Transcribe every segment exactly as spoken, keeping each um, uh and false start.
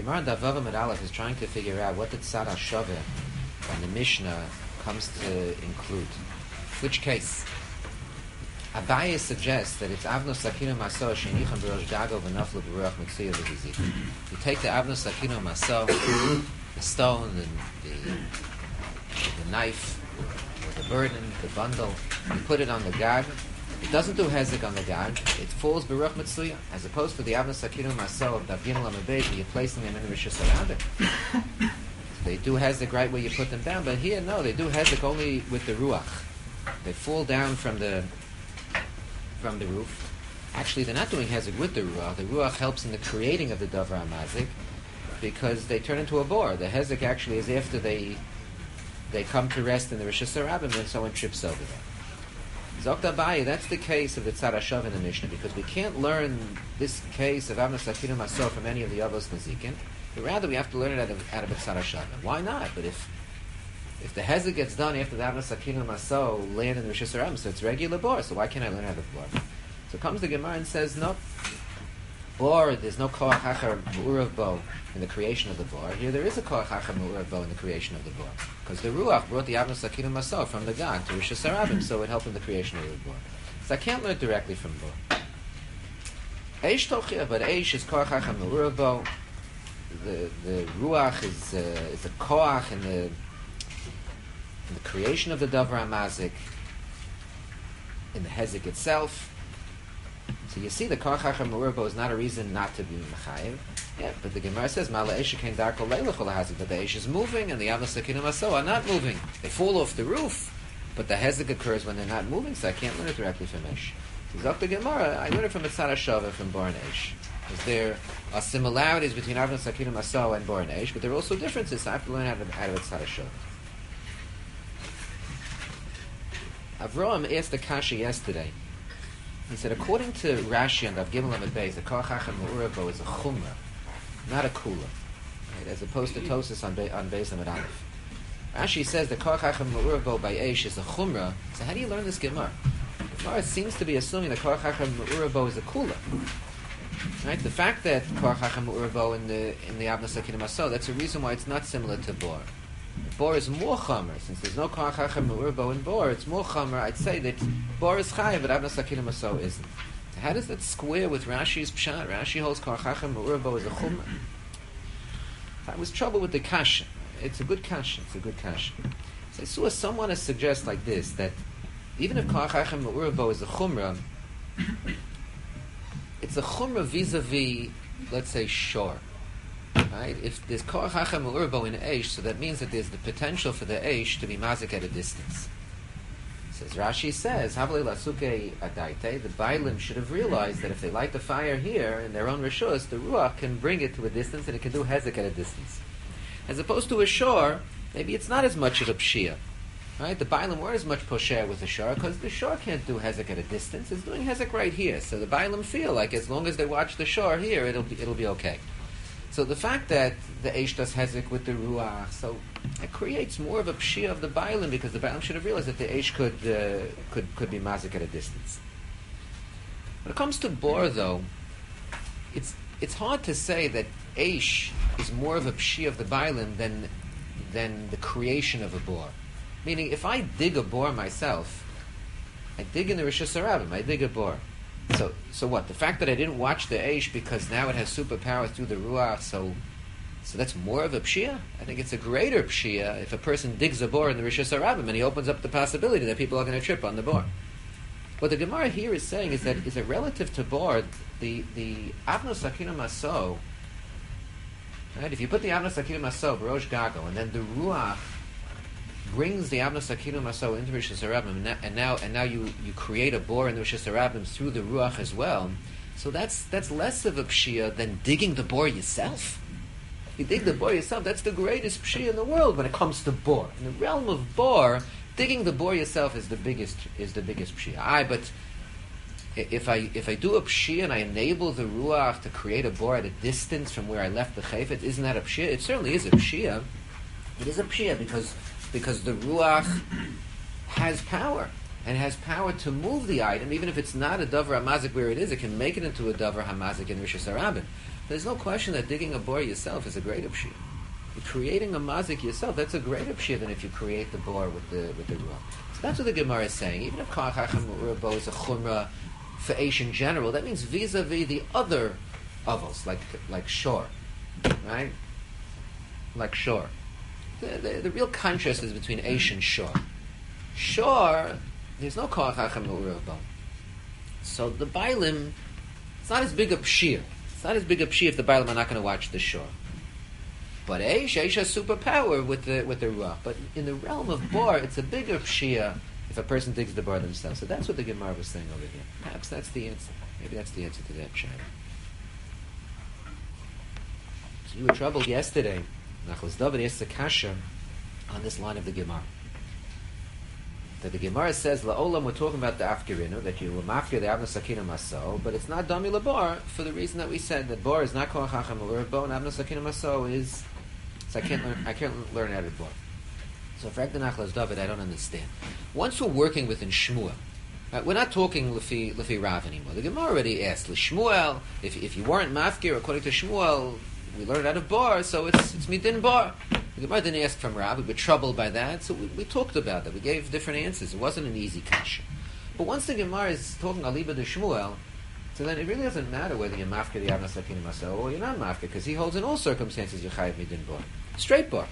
Gemara Davav Amud Aleph is trying to figure out what the Tzad HaShaveh and the Mishnah comes to include. Which case? Abaye suggests that it's Avnos Sakino Maso Shenicham B'Rosh Gago V'Naflu B'Ruach Mitzuyah V'Hizik. You take the Avnos Sakino Maso, the stone, the, the, the knife, or the burden, the bundle, you put it on the gag. It doesn't do hezek on the gag. It falls B'Ruach Mitzuyah, as opposed to the Avnos Sakino Maso of Davgin Lamabed, you're placing them in the Rishus HaRabim. They do hezek right where you put them down, but here, no, they do hezek only with the Ruach. They fall down from the from the roof. Actually, they're not doing hezek with the ruach. The ruach helps in the creating of the davar hamazik because they turn into a bor. The hezek actually is after they they come to rest in the Rishus HaRabim and someone trips over them. Zokt Abaye, that's the case of the Tzad HaShaveh in the Mishnah, because we can't learn this case of Avnos Sakino Maso from any of the Avos Mazikin, but rather we have to learn it out of, out of the Tzad HaShaveh. Why not? But if If the hezek gets done after the Avnos Sakino Maso land in the Rishus HaRabim, so it's regular bor, so why can't I learn how to bor? So comes the Gemara and says, no, bor, there's no koach hachar mu'urav bo in the creation of the bor. Here there is a koach hachar mu'urav bo in the creation of the bor, because the ruach brought the Avnos Sakino Maso from the gag to Rishus HaRabim, so it helped in the creation of the bor. So I can't learn directly from bor. Eish tochia, but eish is koach hachar mu'urav bo. The the ruach is uh, is a koach in the in the creation of the davar hamazik, in the hezek itself. So you see, the koach hachar mu'urav is not a reason not to be mechayev. Yeah, but the Gemara says, "Mala eish kein darko leilach olahazik," but the eish is moving and the Avnos Sakino Maso are not moving. They fall off the roof, but the hezek occurs when they're not moving. So I can't learn it directly from eish. So Zok the Gemara, I learn it from the Tzad HaShaveh from bor and eish. Because there are similarities between Avnos Sakino Maso and bor and eish, but there are also differences. So I have to learn how to out of the Tzad HaShaveh. Avraham asked the kasha yesterday. He said, according to Rashi and Rav Gimel Amud Beis, the koach hachar mu'urav bo is a chumrah, not a kula, right? As opposed to Tosis on Be- on Beis Amud Aleph. Rashi says the koach hachar mu'urav bo by eish is a chumrah. So how do you learn this Gemara? Gemara seems to be assuming the koach hachar mu'urav bo is a kula. Right? The fact that koach hachar mu'urav bo in the in the Avnos Sakino Maso, that's a reason why it's not similar to bor. Bor is more chamer. Since there's no koach hachar mu'urav bo in bor, it's more chamer. I'd say that bor is chayav, but Avnos Sakino Maso isn't. So how does that square with Rashi's pshat? Rashi holds koach hachar mu'urav bo is a chumrah. I was trouble with the kasha. It's a good kasha. It's a good kasha. So I saw someone suggest like this, that even if koach hachar mu'urav bo is a chumrah, it's a chumrah vis-a-vis, let's say, shor. Right? If there's koach hachar mu'urav bo in eish, so that means that there's the potential for the eish to be mazik at a distance. As Rashi says, Havle lasuke adaite, the Bailim should have realized that if they light the fire here in their own rishus, the ruach can bring it to a distance and it can do hezek at a distance. As opposed to a shor, maybe it's not as much of a pshia. Right? The Bailim weren't as much posher with the shor because the shor can't do hezek at a distance. It's doing hezek right here. So the Bailim feel like as long as they watch the shor here, it'll be, it'll be okay. So the fact that the eish does hezek with the ruach, so it creates more of a pshia of the Bailim, because the Bailim should have realized that the eish could uh, could could be mazik at a distance. When it comes to bor, though, it's it's hard to say that eish is more of a pshia of the Bailim than than the creation of a bor. Meaning, if I dig a bor myself, I dig in the Rishus HaRabim, I dig a bor. So, so what? The fact that I didn't watch the eish because now it has superpower through the ruach, so, so that's more of a pshia? I think it's a greater pshia if a person digs a bor in the Rishus HaRabim and he opens up the possibility that people are going to trip on the bor. What the Gemara here is saying is that is a relative to bor, the the Avnos Sakino Maso. Right? If you put the Avnos Sakino Maso B'Rosh Gago, and then the ruach brings the Avnos Sakino Maso into Rishus HaRabim, and now, and now and now you, you create a bor in the Rishus HaRabim through the ruach as well. So that's that's less of a pshia than digging the bor yourself. If you dig the bor yourself, that's the greatest pshia in the world when it comes to bor. In the realm of bor, digging the bor yourself is the biggest is the biggest pshia. I but if I if I do a pshia and I enable the ruach to create a bor at a distance from where I left the chayfet, isn't that a pshia? It certainly is a pshia. It is a pshia because. Because the ruach has power, and has power to move the item, even if it's not a davar hamazik where it is, it can make it into a davar hamazik in Rishus HaRabim. There's no question that digging a bore yourself is a greater pshia. Creating a mazik yourself, that's a greater pshia than if you create the bore with the with the ruach. So that's what the Gemara is saying. Even if Kach Hacham Urabo is a chumrah for Eish in general, that means vis-a-vis the other avos, like like shor, right? Like shor. The, the, the real contrast is between Eish and shor. Shor, there's no Kach Hacham Urabo. So the Bailim, it's not as big a pshia. It's not as big a pshia if the Bailim are not going to watch the shor. But Eish, Eish has superpower with the with the ruach. But in the realm of bar, it's a bigger pshia if a person digs the bar themselves. So that's what the Gemara was saying over here. Perhaps that's the answer. Maybe that's the answer to that pshia. So you were troubled yesterday. Nachlas David asked the kasha on this line of the Gemara. That the Gemara says, La'olam, we're talking about the afkirinu, that you will mafkir the avna sakina maso, but it's not dami labar for the reason that we said that bar is not kol chacham urbo, and avna sakina maso is. So I can't learn. I can't learn out of bar. So for the Nachlas David, I don't understand. Once we're working within Shmuel, right, we're not talking lefi lefi Rav anymore. The Gemara already asked Shmuel if if you weren't mafkir according to Shmuel, we learned out of bar, so it's it's midin bar. The Gemara didn't ask from Rav. We were troubled by that, so we, we talked about that. We gave different answers. It wasn't an easy kasha. But once the Gemara is talking aliba de Shmuel, so then it really doesn't matter whether you're mafkir the avna sakina maso or you're not mafkir, because he holds in all circumstances you're chayiv midin bar, straight bar.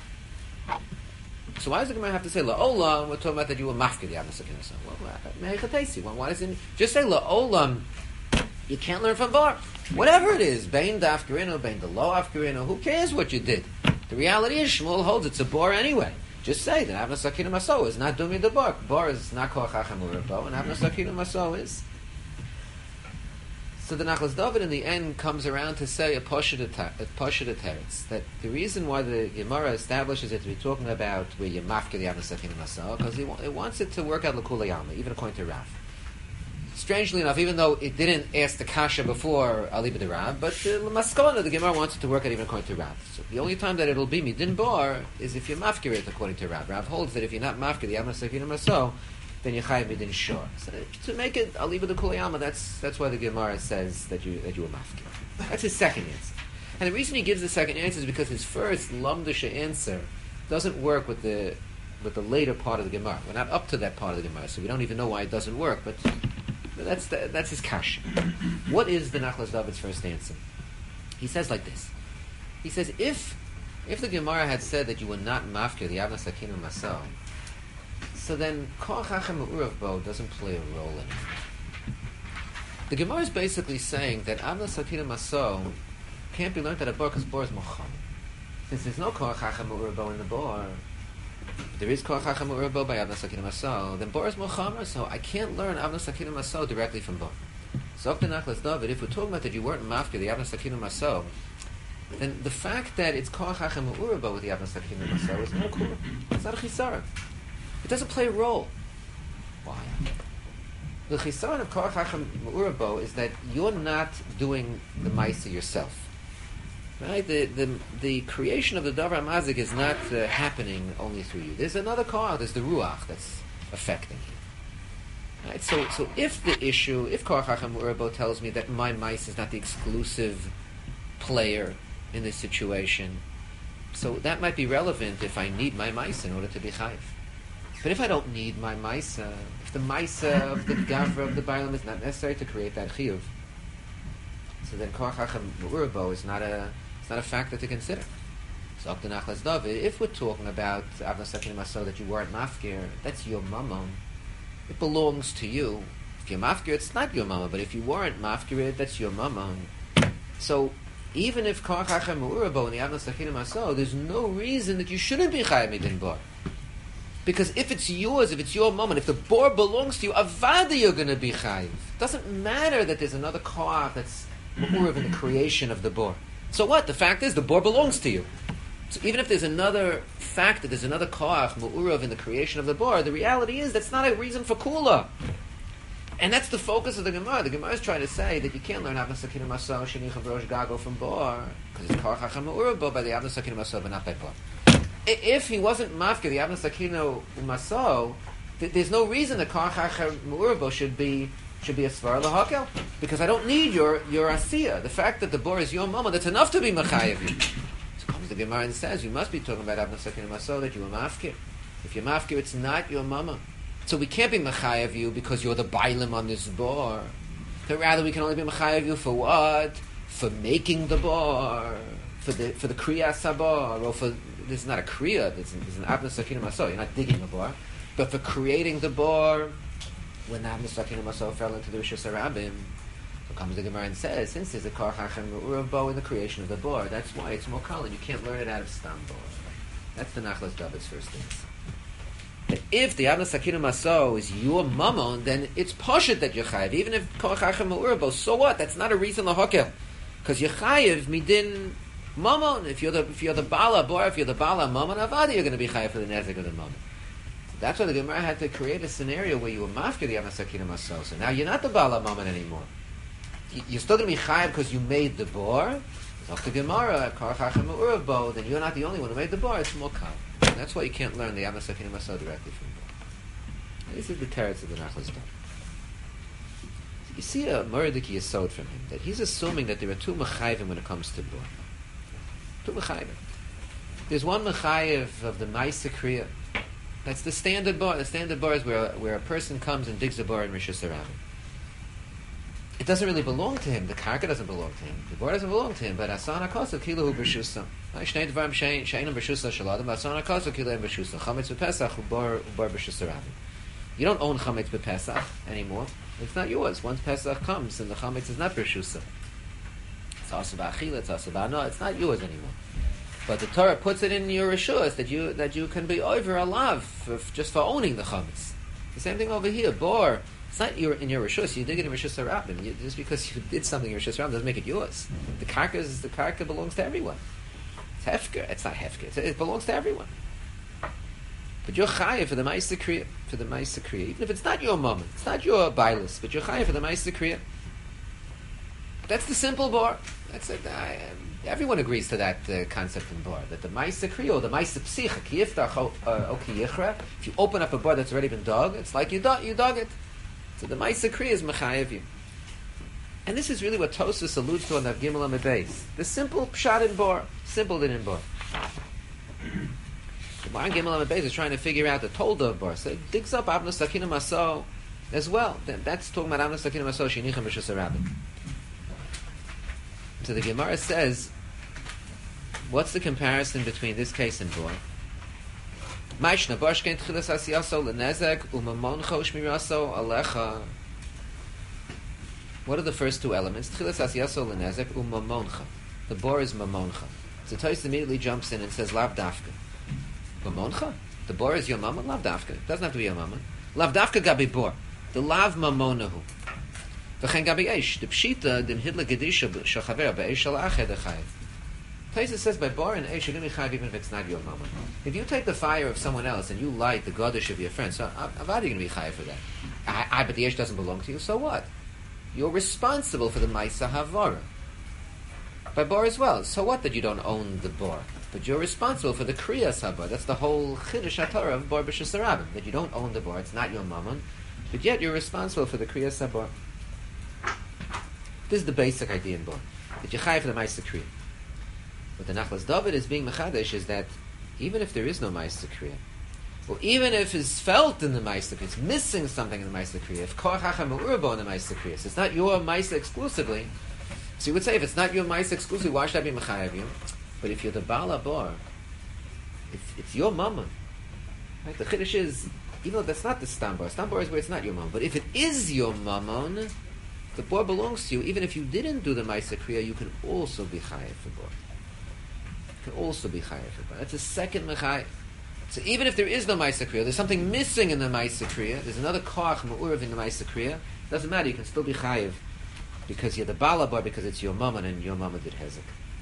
So why does the Gemara have to say la'olam? We're talking about that you were mafkir the avna sakina maso. Well, why does it just say la'olam? You can't learn from bar. Whatever it is, bein da afkirino, bein da lo afkirino, who cares what you did? The reality is, Shmuel holds it's a bar anyway. Just say that Avna Sakina Maso is not Dumi the bar. Bar is not Koach Hacham Urabo, and Avna Sakina Maso is. So the Nachlas David in the end comes around to say a Poshet Teretz, that the reason why the Gemara establishes it to be talking about where you mafke the Avna Sakina Maso, because it wants it to work out L'Kula Yalma, even according to Rav. Strangely enough, even though it didn't ask the kasha before Aliba de Rav, but the Maskona, the Gemara wants it to work out even according to Rav. So the only time that it'll be midin bar is if you're mafkir it according to Rav. Rav holds that if you're not mafkir the Avna Sakina Maso, then you're chayiv midin shor. So to make it Aliba de Kulayama, that's that's why the Gemara says that you that you were mafkir. That's his second answer. And the reason he gives the second answer is because his first lamdusha answer doesn't work with the with the later part of the Gemara. We're not up to that part of the Gemara, so we don't even know why it doesn't work, but That's the, that's his kash. What is the Nachlas David's first answer? He says like this. He says, if if the Gemara had said that you were not mafkir, the Avna Sakina Maso, so then Koach Hacham Urav Bo doesn't play a role in it. The Gemara is basically saying that Avna Sakina Maso can't be learned at a bar because bar is mocham. Since there's no Koach Hacham Urav Bo in the bar, there is Koach Hacham Urabo by Avna Sakina Maso, then Bar is Mochamer, so I can't learn Avna Sakina Maso directly from Bar. So after Nachlas David, if we're talking about that you weren't mafkir the Avna Sakina Maso, then the fact that it's Koach Hacham Urabo with the Avna Sakina Maso is not a kura. It's not a chisara. It doesn't play a role. Why? The chisara of Koach Hacham Urabo is that you're not doing the Maisa yourself. Right, the, the the creation of the Davar Mazik is not uh, happening only through you. There's another car. There's the Ruach that's affecting you. Right, so so if the issue, if Koach Hacham Urabo tells me that my mice is not the exclusive player in this situation, so that might be relevant if I need my mice in order to be chayiv. But if I don't need my mice, uh, if the mice of the Gavra of the Bailam is not necessary to create that chiyuv, so then Koach Hacham Urabo is not a It's not a factor to consider. So, Doctor Nachlas David, if we're talking about Avna Sakina Maso that you weren't mafkir, that's your mamon. It belongs to you. If you're mafkir, it's not your mamon. But if you weren't mafkir, that's your mamon. So, even if Koach Hacham Urabo in the Avna Sakina Maso, there's no reason that you shouldn't be chayav midin bar. Because if it's yours, if it's your mamon, if the bar belongs to you, avada you're going to be chayav. It doesn't matter that there's another koach that's ma'urav in the creation of the bar. So what? The fact is, the bor belongs to you. So even if there's another fact that there's another koach, mu'urav, in the creation of the bor, the reality is that's not a reason for kula. And that's the focus of the Gemara. The Gemara is trying to say that you can't learn Avna Sakina Maso, Sheni Chavrosh Gago from bor, because it's koach hacham mu'urav bo by the Avna Sakina Maso, but not by bor. If he wasn't mafkir, the Avna Sakina Maso, th- there's no reason that koach hacham mu'urav bo should be should be a Svar Lahakel. Because I don't need your, your Asiya. The fact that the bor is your mama, that's enough to be Machayev you. So comes the Gemara and says, you must be talking about Avna Sakina Maso, that you are Mafkir. If you're Mafkir, it's not your mama. So we can't be Machayev you because you're the Bailim on this bor. But rather we can only be Machayev you for what? For making the bor. For the for the Kriya Sabor. Or for, this is not a Kriya, this is an Avna Sakina Maso. You're not digging the bor. But for creating the bor, when the Avna Sakina Maso fell into the Rishus Harabim, so comes the Gemara and says, since there's a Kor Hachem Urav Bo in the creation of the bor, that's why it's more common. You can't learn it out of Stam bor. That's the Nachlas David's first things. That if the Avna Sakina Maso is your mammon, then it's poshut that you're chayiv. Even if Kor Hachem Urav Bo, so what? That's not a reason lahakel. Because you're chayiv midin mammon. If you're the if you're the bala bor, if you're the bala mammon avadi, you're going to be chayiv for the nezek of the mammon. That's why the Gemara had to create a scenario where you were mafkir the Avna Sakina Maso. So now you're not the bala mammon anymore. You're still going to be chayiv because you made the bor. It's the Gemara, Kor Hachem Urav Bo, then you're not the only one who made the bor. It's more kal. That's why you can't learn the Avna Sakina Maso directly from bor. This is the teretz of the Nachlas David. You see a Mordecai Yesod from him, that he's assuming that there are two mechayvim when it comes to bor. Two mechayvim. There's one mechayev of the Maisa Kriya. That's the standard bor. The standard bor is where, where a person comes and digs a bor in Rishus Harabim. It doesn't really belong to him. The karka doesn't belong to him. The bor doesn't belong to him. But asana kosa kilahu b'shusa. Shnei dvarim she'enam b'shusa shaladam. Asana kosa kilahu b'shusa. Chametz b'pesach ubor ubor b'shus harabim. You don't own chametz b'pesach anymore. It's not yours. Once Pesach comes, and the chametz is not b'shusa. It's also b'achila. It's also b'ano. It's not yours anymore. But the Torah puts it in your rishus that you that you can be over a lav for, just for owning the chametz. The same thing over here. Bor. It's not your, in your rishus. You dig it in rishus harabim. You, just because you did something in rishus harabim doesn't make it yours. The karka is the karka belongs to everyone. It's hefker. It's not hefker. It's, it belongs to everyone. But you're chayav for the ma'aser kriya, for the ma'aser kriya. Even if it's not your moment, it's not your bailus, but you're chayav for the ma'aser kriya. That's the simple bar. That's it. I, everyone agrees to that uh, concept in bar, that the ma'aser kriya or the ma'aser psicha kiyiftach o kiyichra. If you open up a bar that's already been dug, it's like you dug, you dug it. So the Maisa Kriya is Mechayev you. And this is really what Tosfos alludes to on the Gimel Amid. The simple pshat in bor, simple din in bor. The Bar Gimel Amid is trying to figure out the tolda of bor. So it digs up Avna Sakina Maso as well. That's talking about Avna Sakina Maso Shenicham B'Shus Harabim. So the Gemara says, what's the comparison between this case and bor? What are the first two elements? The bor is mamoncha. So Tais immediately jumps in and says lav dafka. Mamoncha? The bor is your mama? Lav dafka. It doesn't have to be your mama. Lav dafka gabi bor. The lav mamonahu. V'chen gabi eish. The pshita dim hidla gedisha shachaver be'eish al ached achayev. Taisa says by bar and eish, you're going to be chayiv even if it's not your mama. If you take the fire of someone else and you light the gadish of your friend, so how are you going to be chayiv for that? I, I, but the eish doesn't belong to you, so what? You're responsible for the ma'isa havara. By bar as well. So what that you don't own the bar? But you're responsible for the kriyas habar. That's the whole chiddush haTorah of bar b'shus harabim. That you don't own the bar, it's not your mammon, but yet you're responsible for the kriyas habar. This is the basic idea in bar. That you're chayiv for the ma'isa kriya. What the Nachlas David is being mechadesh is that even if there is no Ma'aser Kriya, or even if it's felt in the Ma'aser Kriya, it's missing something in the Ma'aser Kriya, if Kor Hachem Urav in the Ma'aser Kriya, so it's not your Ma'aser exclusively, so you would say if it's not your Ma'aser exclusively, why should I be mechayev you? But if you're the Bala Bar, it's, it's your mama. Right? The Chiddush is, even though that's not the Stam Bar, Stam Bar is where it's not your mama, but if it is your mammon, the Bar belongs to you. Even if you didn't do the Ma'aser Kriya, you can also be chayev for Bar. Can also be chayav for bar. That's a second mechayev. So even if there is no Ma'aser Kriya, there's something missing in the Ma'aser Kriya, there's another koach ma'urav in the Ma'aser Kriya, doesn't matter, you can still be chayav because you're the bala bar, because it's your mama and your mama did hezek.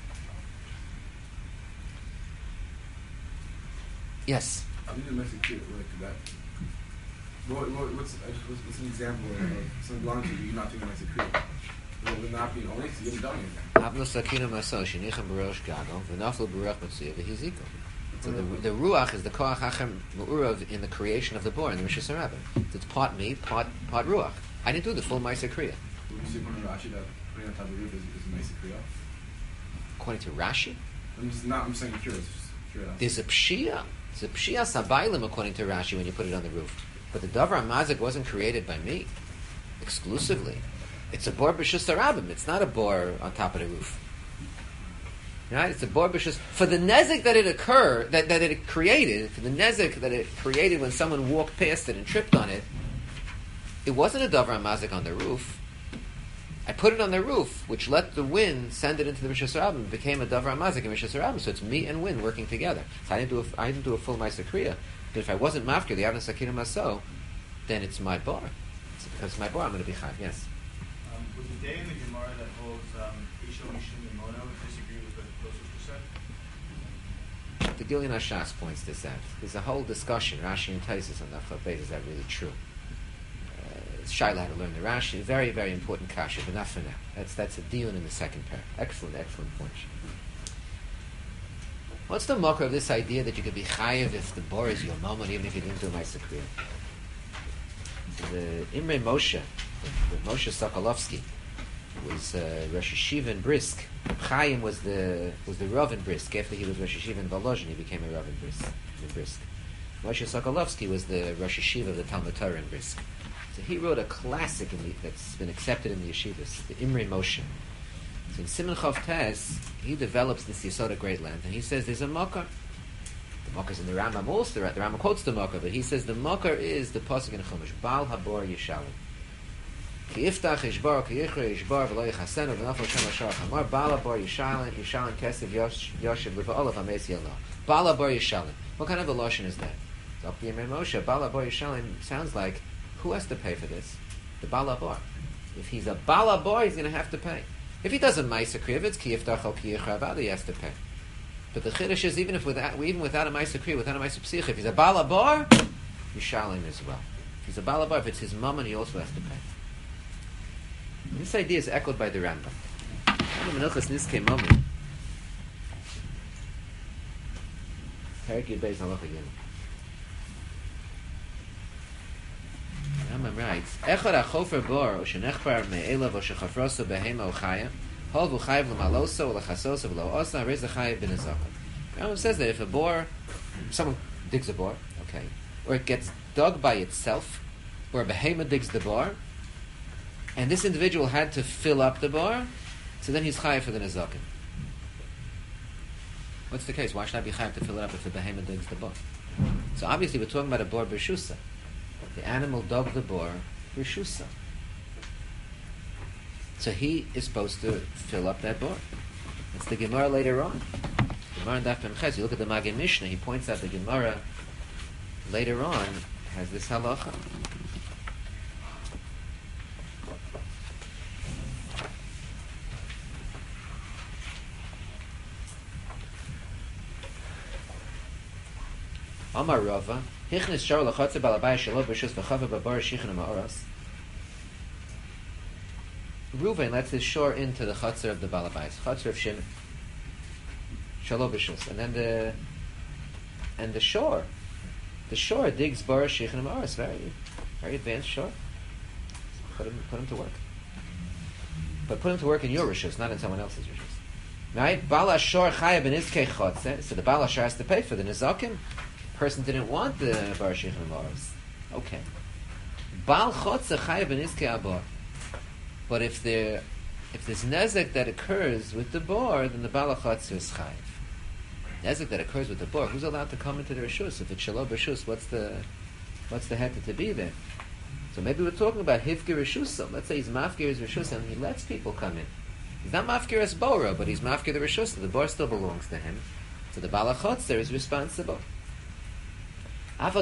Yes? I think the Ma'aser Kriya like that. What, what, what's, what's, what's an example of something belonging to you, you're not doing Ma'aser Kriya? Well, we're not being only, so you haven't done anything. Avna Sakina Maso Shenicham B'Rosh Gadol V'Naflu B'Ruach Matziyah V'Hiziko. So the, the ruach is the koach acher me'urav in the creation of the bor in the Rishus Harabim. It's part me, part part ruach. I didn't do the full Ma'aser Kriya. Would you say according to Rashi that putting on top of the roof is, is a Ma'aser Kriya? According to Rashi, I'm just not. I'm saying curious. Just curiosity. there's a pshia. There's a pshia sabaylim according to Rashi when you put it on the roof. But the davar mazik wasn't created by me exclusively. It's a bor b'shus harabim. It's not a bor on top of the roof. Right? It's a bor b'shus for the nezik that it occurred, that, that it created, for the nezik that it created when someone walked past it and tripped on it. It wasn't a davar mazik on the roof. I put it on the roof, which let the wind send it into the Rishus Harabim. It became a davar mazik in Rishus Harabim. So it's me and wind working together. So I didn't do a, I didn't do a full Ma'aser Kriya. But if I wasn't mafkir the Avnei Sakina Maso, then it's my bar. It's because it's my bar. I'm going to be chayav. Yes. Um, would the day in the Gemara that holds um, Isho Mishum and Mono disagree with what Tosfos said? The Gilyon Hashas points this out. There's a whole discussion. Rashi and Taisus on that Chabad. Is that really true? Shaila had to learn the Rashi. Very, very important kasha, but not for now. That's that's a deal in the second pair. Excellent, excellent point. What's the mocker of this idea that you could be chayiv if the bor is your moment, even if you didn't do Ma'aser Kriya? The Imre Moshe, the, the Moshe Sokolovsky, was uh, Rosh Yeshiva in Brisk. Chaim was the was the Rav in Brisk. After he was Rosh Yeshiva in Volozhin, he became a Rav in Brisk. In Brisk. Moshe Sokolovsky was the Rosh Yeshiva of the Talmud Torah in Brisk. So he wrote a classic in the, that's been accepted in the yeshivas, the Imre Moshe. So in Siman Chav Tes, he develops this Yesod of Great Land, and he says there's a makar. The makar is in the Rambam also. The Rambam quotes the makar, but he says the makar is the pasuk in Chumash, Baal Habor Yishalim. Ki iftach ishbar, ki yichre ishbar, v'lo yichasenu, v'nafal shem hashar chamar, Baal Habor Yishalim, Yishalim Kesev Yoshev, v'va'olav ha'mes yelna. Baal Habor Yishalim. What kind of a lashon is that? So the Imre Moshe, Baal Habor Yishalim sounds like, who has to pay for this? The Balabor. If he's a Balabor, he's going to have to pay. If he doesn't Ma'aser Kriya, it's Ki Yiftach Al Ki Yichra, he has to pay. But the Chiddush is, even if without, even without a Ma'aser Kriya, without a Ma'aser Psicha, if he's a Balabor, Yishalim as well. If he's a Balabor, if it's his mammon, he also has to pay. And this idea is echoed by the Rambam. Menachos Niskei Mammon. Perik Yud Beis Halacha Gimel. Rambam writes, Echad HaChofer Bor, O Shenechbar Me'elav, O Shechafroso Behema O Chaya, Hol V'chayiv L'maloso, O L'chasoso, V'lo Osa, Rez L'chayiv Ben Azaka. Rambam says that if a bor, someone digs a bor, okay, or it gets dug by itself, or a behema digs the bor, and this individual had to fill up the bor, so then he's chayiv for the Nezakim. What's the case? Why should I be chayiv to fill it up if the behema digs the bor? So obviously we're talking about a bor b'shusa. The animal dug the bor b'shusa. So he is supposed to fill up that bor. That's the Gemara later on. Gemara in Daf Mem Ches. You look at the Magid Mishnah. He points out the Gemara later on has this halacha. Amar Rava, Hichnis Shar Lachatze Balabay Shalov B'Shus V'Chava Babar Shichin Ma'oras. Reuven lets his shore into the chutzner of the Balabais, chutzner of Shimon, Shalov B'Shus, and then the and the shore, the shore digs Bar Shichin Ma'oras, very, very advanced shore. Put him, put him to work, but put him to work in your rishus, not in someone else's rishus. Right? Bala Shor Chaya Ben Izkei Chotze, so the Bala Shor has to pay for the Nezakim. Person didn't want the Bar Shichin Ma'oras. Okay. Bal Chotze Chaya Ben Izkei Abar. But if there, if there's nezek that occurs with the bar, then the Bala Chotze is chayiv. Nezek that occurs with the bar, who's allowed to come into the rishus? If it's Shalom B'Shus, what's the, what's the heter to be there? So maybe we're talking about Hivgir Rishusam. Let's say he's Mafgir his Rishusam, and he lets people come in. He's not Mafgir as Bora, but he's Mafgir the Rishusam. The bar still belongs to him. So the Bala Chotze is responsible. There's a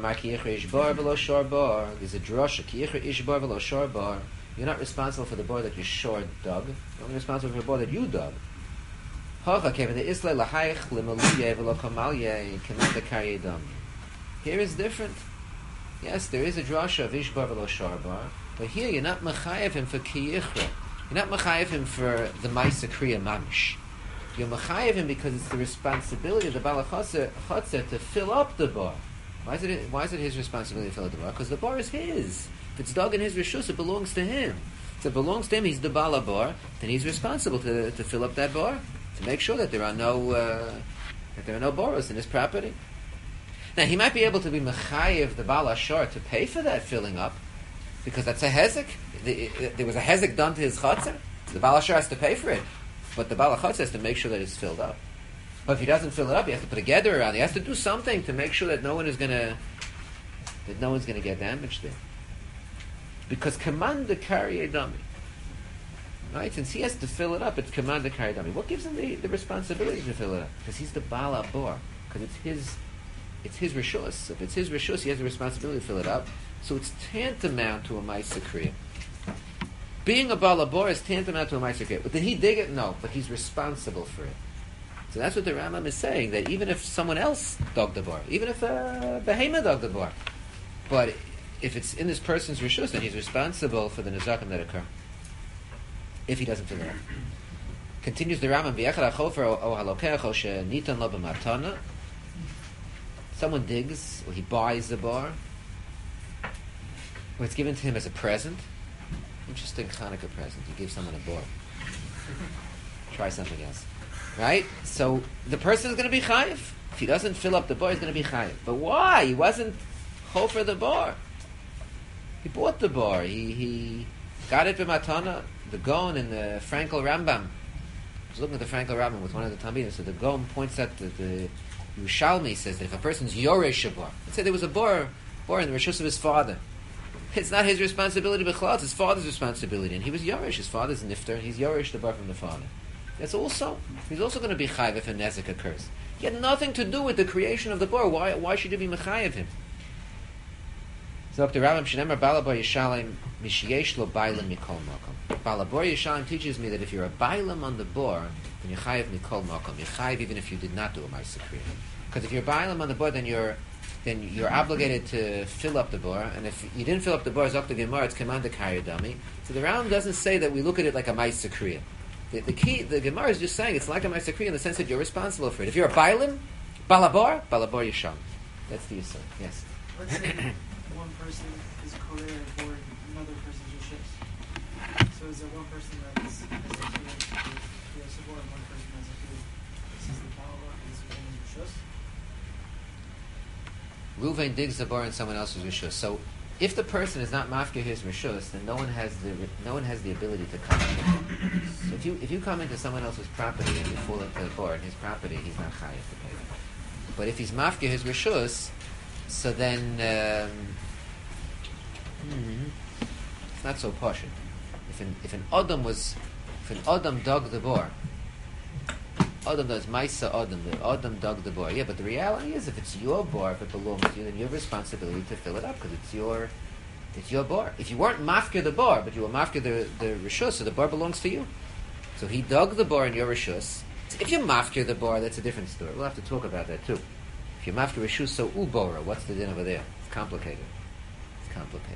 drasha, Ki Yichra Ish Bar V'lo Shor Bar. You're not responsible for the bar that your shore dug. You're only responsible for the bar that you dug. Here is different. Yes, there is a drasha of Ish Bar V'lo Shor Bar, but here you're not mechayev him for Ki Yichra. You're not mechayev him for the Ma'aser Kriya Mamish. You're mechayev him because it's the responsibility of the Bala Chotzer to fill up the bar. Why is it? Why is it his responsibility to fill up the bar? Because the bar is his. If it's dug in his rishus, it belongs to him. So if it belongs to him, he's the Bala bar. Then he's responsible to to fill up that bar, to make sure that there are no uh, that there are no boros in his property. Now he might be able to be mechayev the Bala Shor to pay for that filling up, because that's a hezek. There was a hezek done to his chotzer. The Bala Shor has to pay for it, but the Bala Chotzer has to make sure that it's filled up. But if he doesn't fill it up, he has to put a gather around. He has to do something to make sure that no one is gonna that no one's gonna get damaged there. Because command to carry a dummy, right? Since he has to fill it up, it's command to carry a dummy. What gives him the, the responsibility to fill it up? Because he's the Bala Bor. Because it's his it's his rishus. If it's his rishus, he has the responsibility to fill it up. So it's tantamount to a ma'aser kriya. Being a Bala Bor is tantamount to a ma'aser kriya. But did he dig it? No. But he's responsible for it. So that's what the Rambam is saying, that even if someone else dug the bar, even if a behemoth dug the bar, but if it's in this person's rishus, then he's responsible for the nezakim that occur, if he doesn't fill it up. Continues the Rambam, V'yechad ha'chofer o halokech o she'nitan lo b'matana. Someone digs, or he buys the bar, or it's given to him as a present. Interesting Hanukkah present. You give someone a bar. Try something else. Right? So the person is going to be chayiv. If he doesn't fill up the bar, he's going to be chayiv. But why? He wasn't chofer the bar. He bought the bar. He he got it b'matana. The Gaon in the Frankel Rambam. I was looking at the Frankel Rambam with one of the Talmidim. So the Gaon points out that the Yerushalmi says that if a person's yoresh a bar, let's say there was a bar, bar in the rishus of his father, it's not his responsibility, but it's his father's responsibility, and he was yoresh. His father's nifter, and he's yoresh the bar from the father. That's also, he's also going to be chayiv if a nezik occurs. He had nothing to do with the creation of the bar. Why, why should you be mechayiv him? So up to Rambam Shenemar Balabar Yishalem Mishyesh Lo Bailam Mikol Makom. Balabar Yishalem teaches me that if you're a bailam on the bar, then you're chayiv Mikol Makom. You're chayiv even if you did not do a ma'aser kriya. Because if you're a bailam on the bar, then you're then you're obligated to fill up the bar, and if you didn't fill up the bar, Zok the Gemara, it's command to carry a dummy. So the Rambam doesn't say that we look at it like a ma'aser kriya. The, the key, the Gemara is just saying it's like a ma'aser kriya in the sense that you're responsible for it. If you're a bailam, balabar, balabar yisham. That's the yisod. Yes. Let's say one person is korea for another person's rishus. So is there one person that's has a korea to support and one person has a korea? This is the balabar is within his rishus. Ruvain digs the bar in someone else's rishus. So if the person is not mafkir his rishus, then no one has the no one has the ability to come in. So if you if you come into someone else's property and you fall into the bar in his property, he's not chayav to pay. But if he's mafkir his rishus, so then um, hmm, it's not so posh. If an if an adam was if an adam dug the bar, adam does maisa adam the adam dug the bar. Yeah, but the reality is, if it's your bar, if it belongs to you, then you have responsibility to fill it up because it's your it's your bar. If you weren't mafkir the bar, but you were mafkir the the rishus, so the bar belongs to you. So he dug the bar in your rishus. If you mafkir the bar, that's a different story. We'll have to talk about that too. If you mafkir rishus, so ubora, what's the din over there? It's complicated. It's complicated.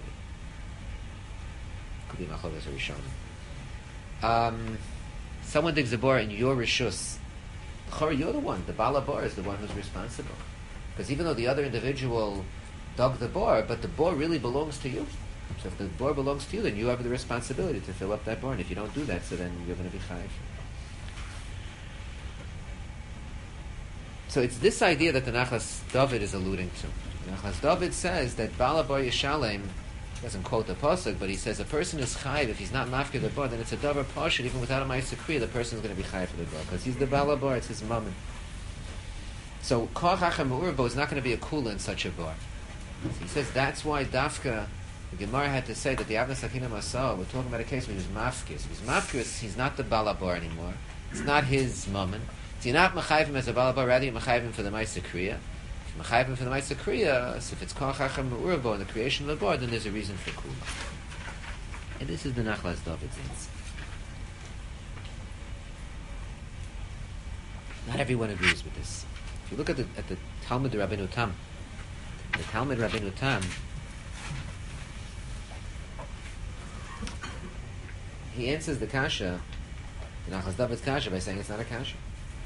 Could be machodas or rishon. Um, someone digs a bar in your rishus. You're the one. The bala bar is the one who's responsible. Because even though the other individual dug the bar, but the bar really belongs to you. So if the bar belongs to you, then you have the responsibility to fill up that bar. And if you don't do that, so then you're going to be chayiv. So it's this idea that the Nachlas David is alluding to. The Nachlas David says that Bala Bar Yishalem, doesn't quote the pasuk, but he says a person is chayiv if he's not mafkir the bar, then it's a davar pashut. Even without a ma'aser kriya, the person is going to be chayiv for the bar because he's the Bala Bar, it's his mammon. So koach hachem me'urbo is not going to be a kula in such a bar. So he says that's why Dafka, the Gemara had to say that the Avnei Sakina Masal, we're talking about a case where he's mafkir. So he's mafkir, he's not the Bala Bar anymore. It's not his mammon. So you're not mechayiv him as a Bala Bar, rather you're mechayiv him for the ma'aser kriya. If you're mechayiv him for the ma'aser kriya, so if it's koach hachem me'urbo in the creation of the bar, then there's a reason for kula. And this is the Nachlas David's answer. Not everyone agrees with this. If you look at the at the Talmud Rabbeinu Tam, the Talmud Rabbeinu Tam, he answers the kasha, the Nachlas David's kasha, by saying it's not a kasha.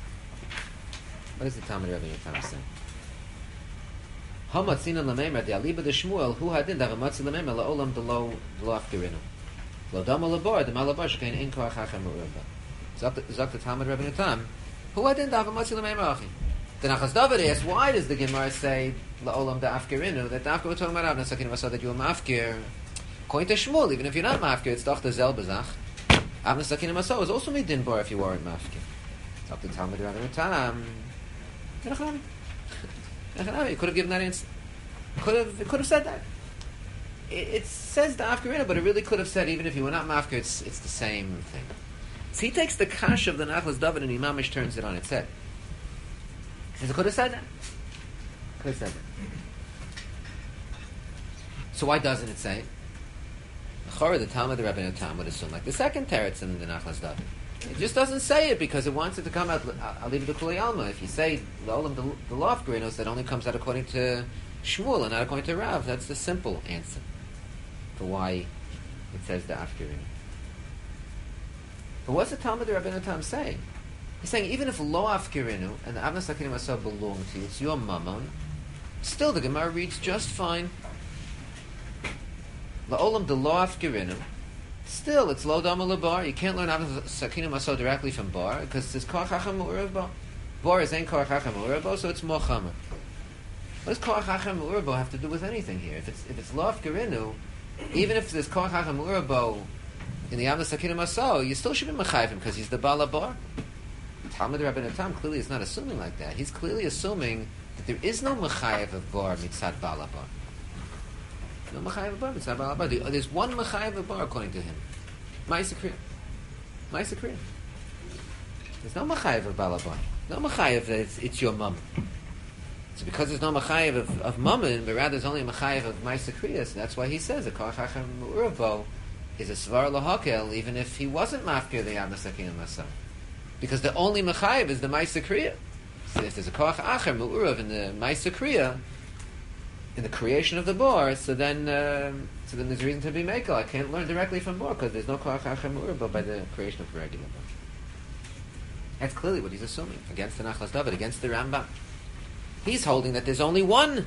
What does the Talmud Rebbe Yotam say? Hamatzina l'meimer the aliba de Shmuel hu hadin davamatzi l'meimer la'olam d'lo d'lo afkirinu lo dama l'bor the malabar shkein in koach hachem u'urba. Zok the Talmud Rebbe Yotam hu hadin davamatzi l'meimer achi. The Nachas David asks, why does the Gemara say la'olam da afkirinu, that after we're talking about Avnei Sakinim Asah that you are mafkir? According to Shmuel, even if you're not mafkir, it's doch the zelbezach. Avnei Sakinim Asah is also midin bar if you weren't mafkir. It's up to Talmud Rebbe Yotam. You could have given that answer. Could have, it could have said that. It, it says the afkirinu, but it really could have said even if you were not mafkir, it's it's the same thing. So he takes the kash of the Nachlas David and Imamish turns it on its head. He says it could have said that. Could have said that. So why doesn't it say? The Talmud, the Rebbe Yotam would assume like the second teretz in the Nachlas David. It just doesn't say it because it wants it to come out. I'll leave it to Kuli Alma. If you say L'olam the law of Gerinos, that only comes out according to Shmuel and not according to Rav. That's the simple answer for why it says the Afgerino. But what's the Talmud the Rebbe Yotam saying? He's saying even if Lo Afgerinu and the Avnei Sakinim Asah belong to you, it's your mammon, still the Gemara reads just fine. L'olam the Lo Afgerinu. Still, it's lo dama lebar. You can't learn Avnei Sakinim Asah directly from bar because it's koach hachem u'urav bo. Bar is ain't koach hachem u'urav bo, so it's more chamer. What does koach hachem u'urav bo have to do with anything here? If it's if it's lo afgerinu, even if there's koach hachem u'urav bo in the Avnei Sakinim Asah, you still should be mechayv him because he's the bala bar. Talmud Rebbe Yotam clearly is not assuming like that. He's clearly assuming that there is no mechayev of bar mitzad bala bar. No mechayev of bar mitzad bala bar. There's one mechayev of bar according to him. Ma'aseh kriya. Ma'aseh kriya. There's no mechayev of bala bar. No mechayev that it's, it's your mum. So because there's no mechayev of, of mammon, but rather there's only a mechayev of ma'aseh kriya, so that's why he says a koach hachem u'uravo is a svar lahakel even if he wasn't mafkir the Avnei Sakinim Asah. Because the only mechayev is the ma'aseh kriya. So if there's a koach acher mu'urav in the ma'aseh kriya, in the creation of the bar, so then uh, so then there's reason to be mekel. I can't learn directly from bar because there's no koach acher mu'urav by the creation of the regular bar. That's clearly what he's assuming against the Nachlas David, against the Rambam. He's holding that there's only one,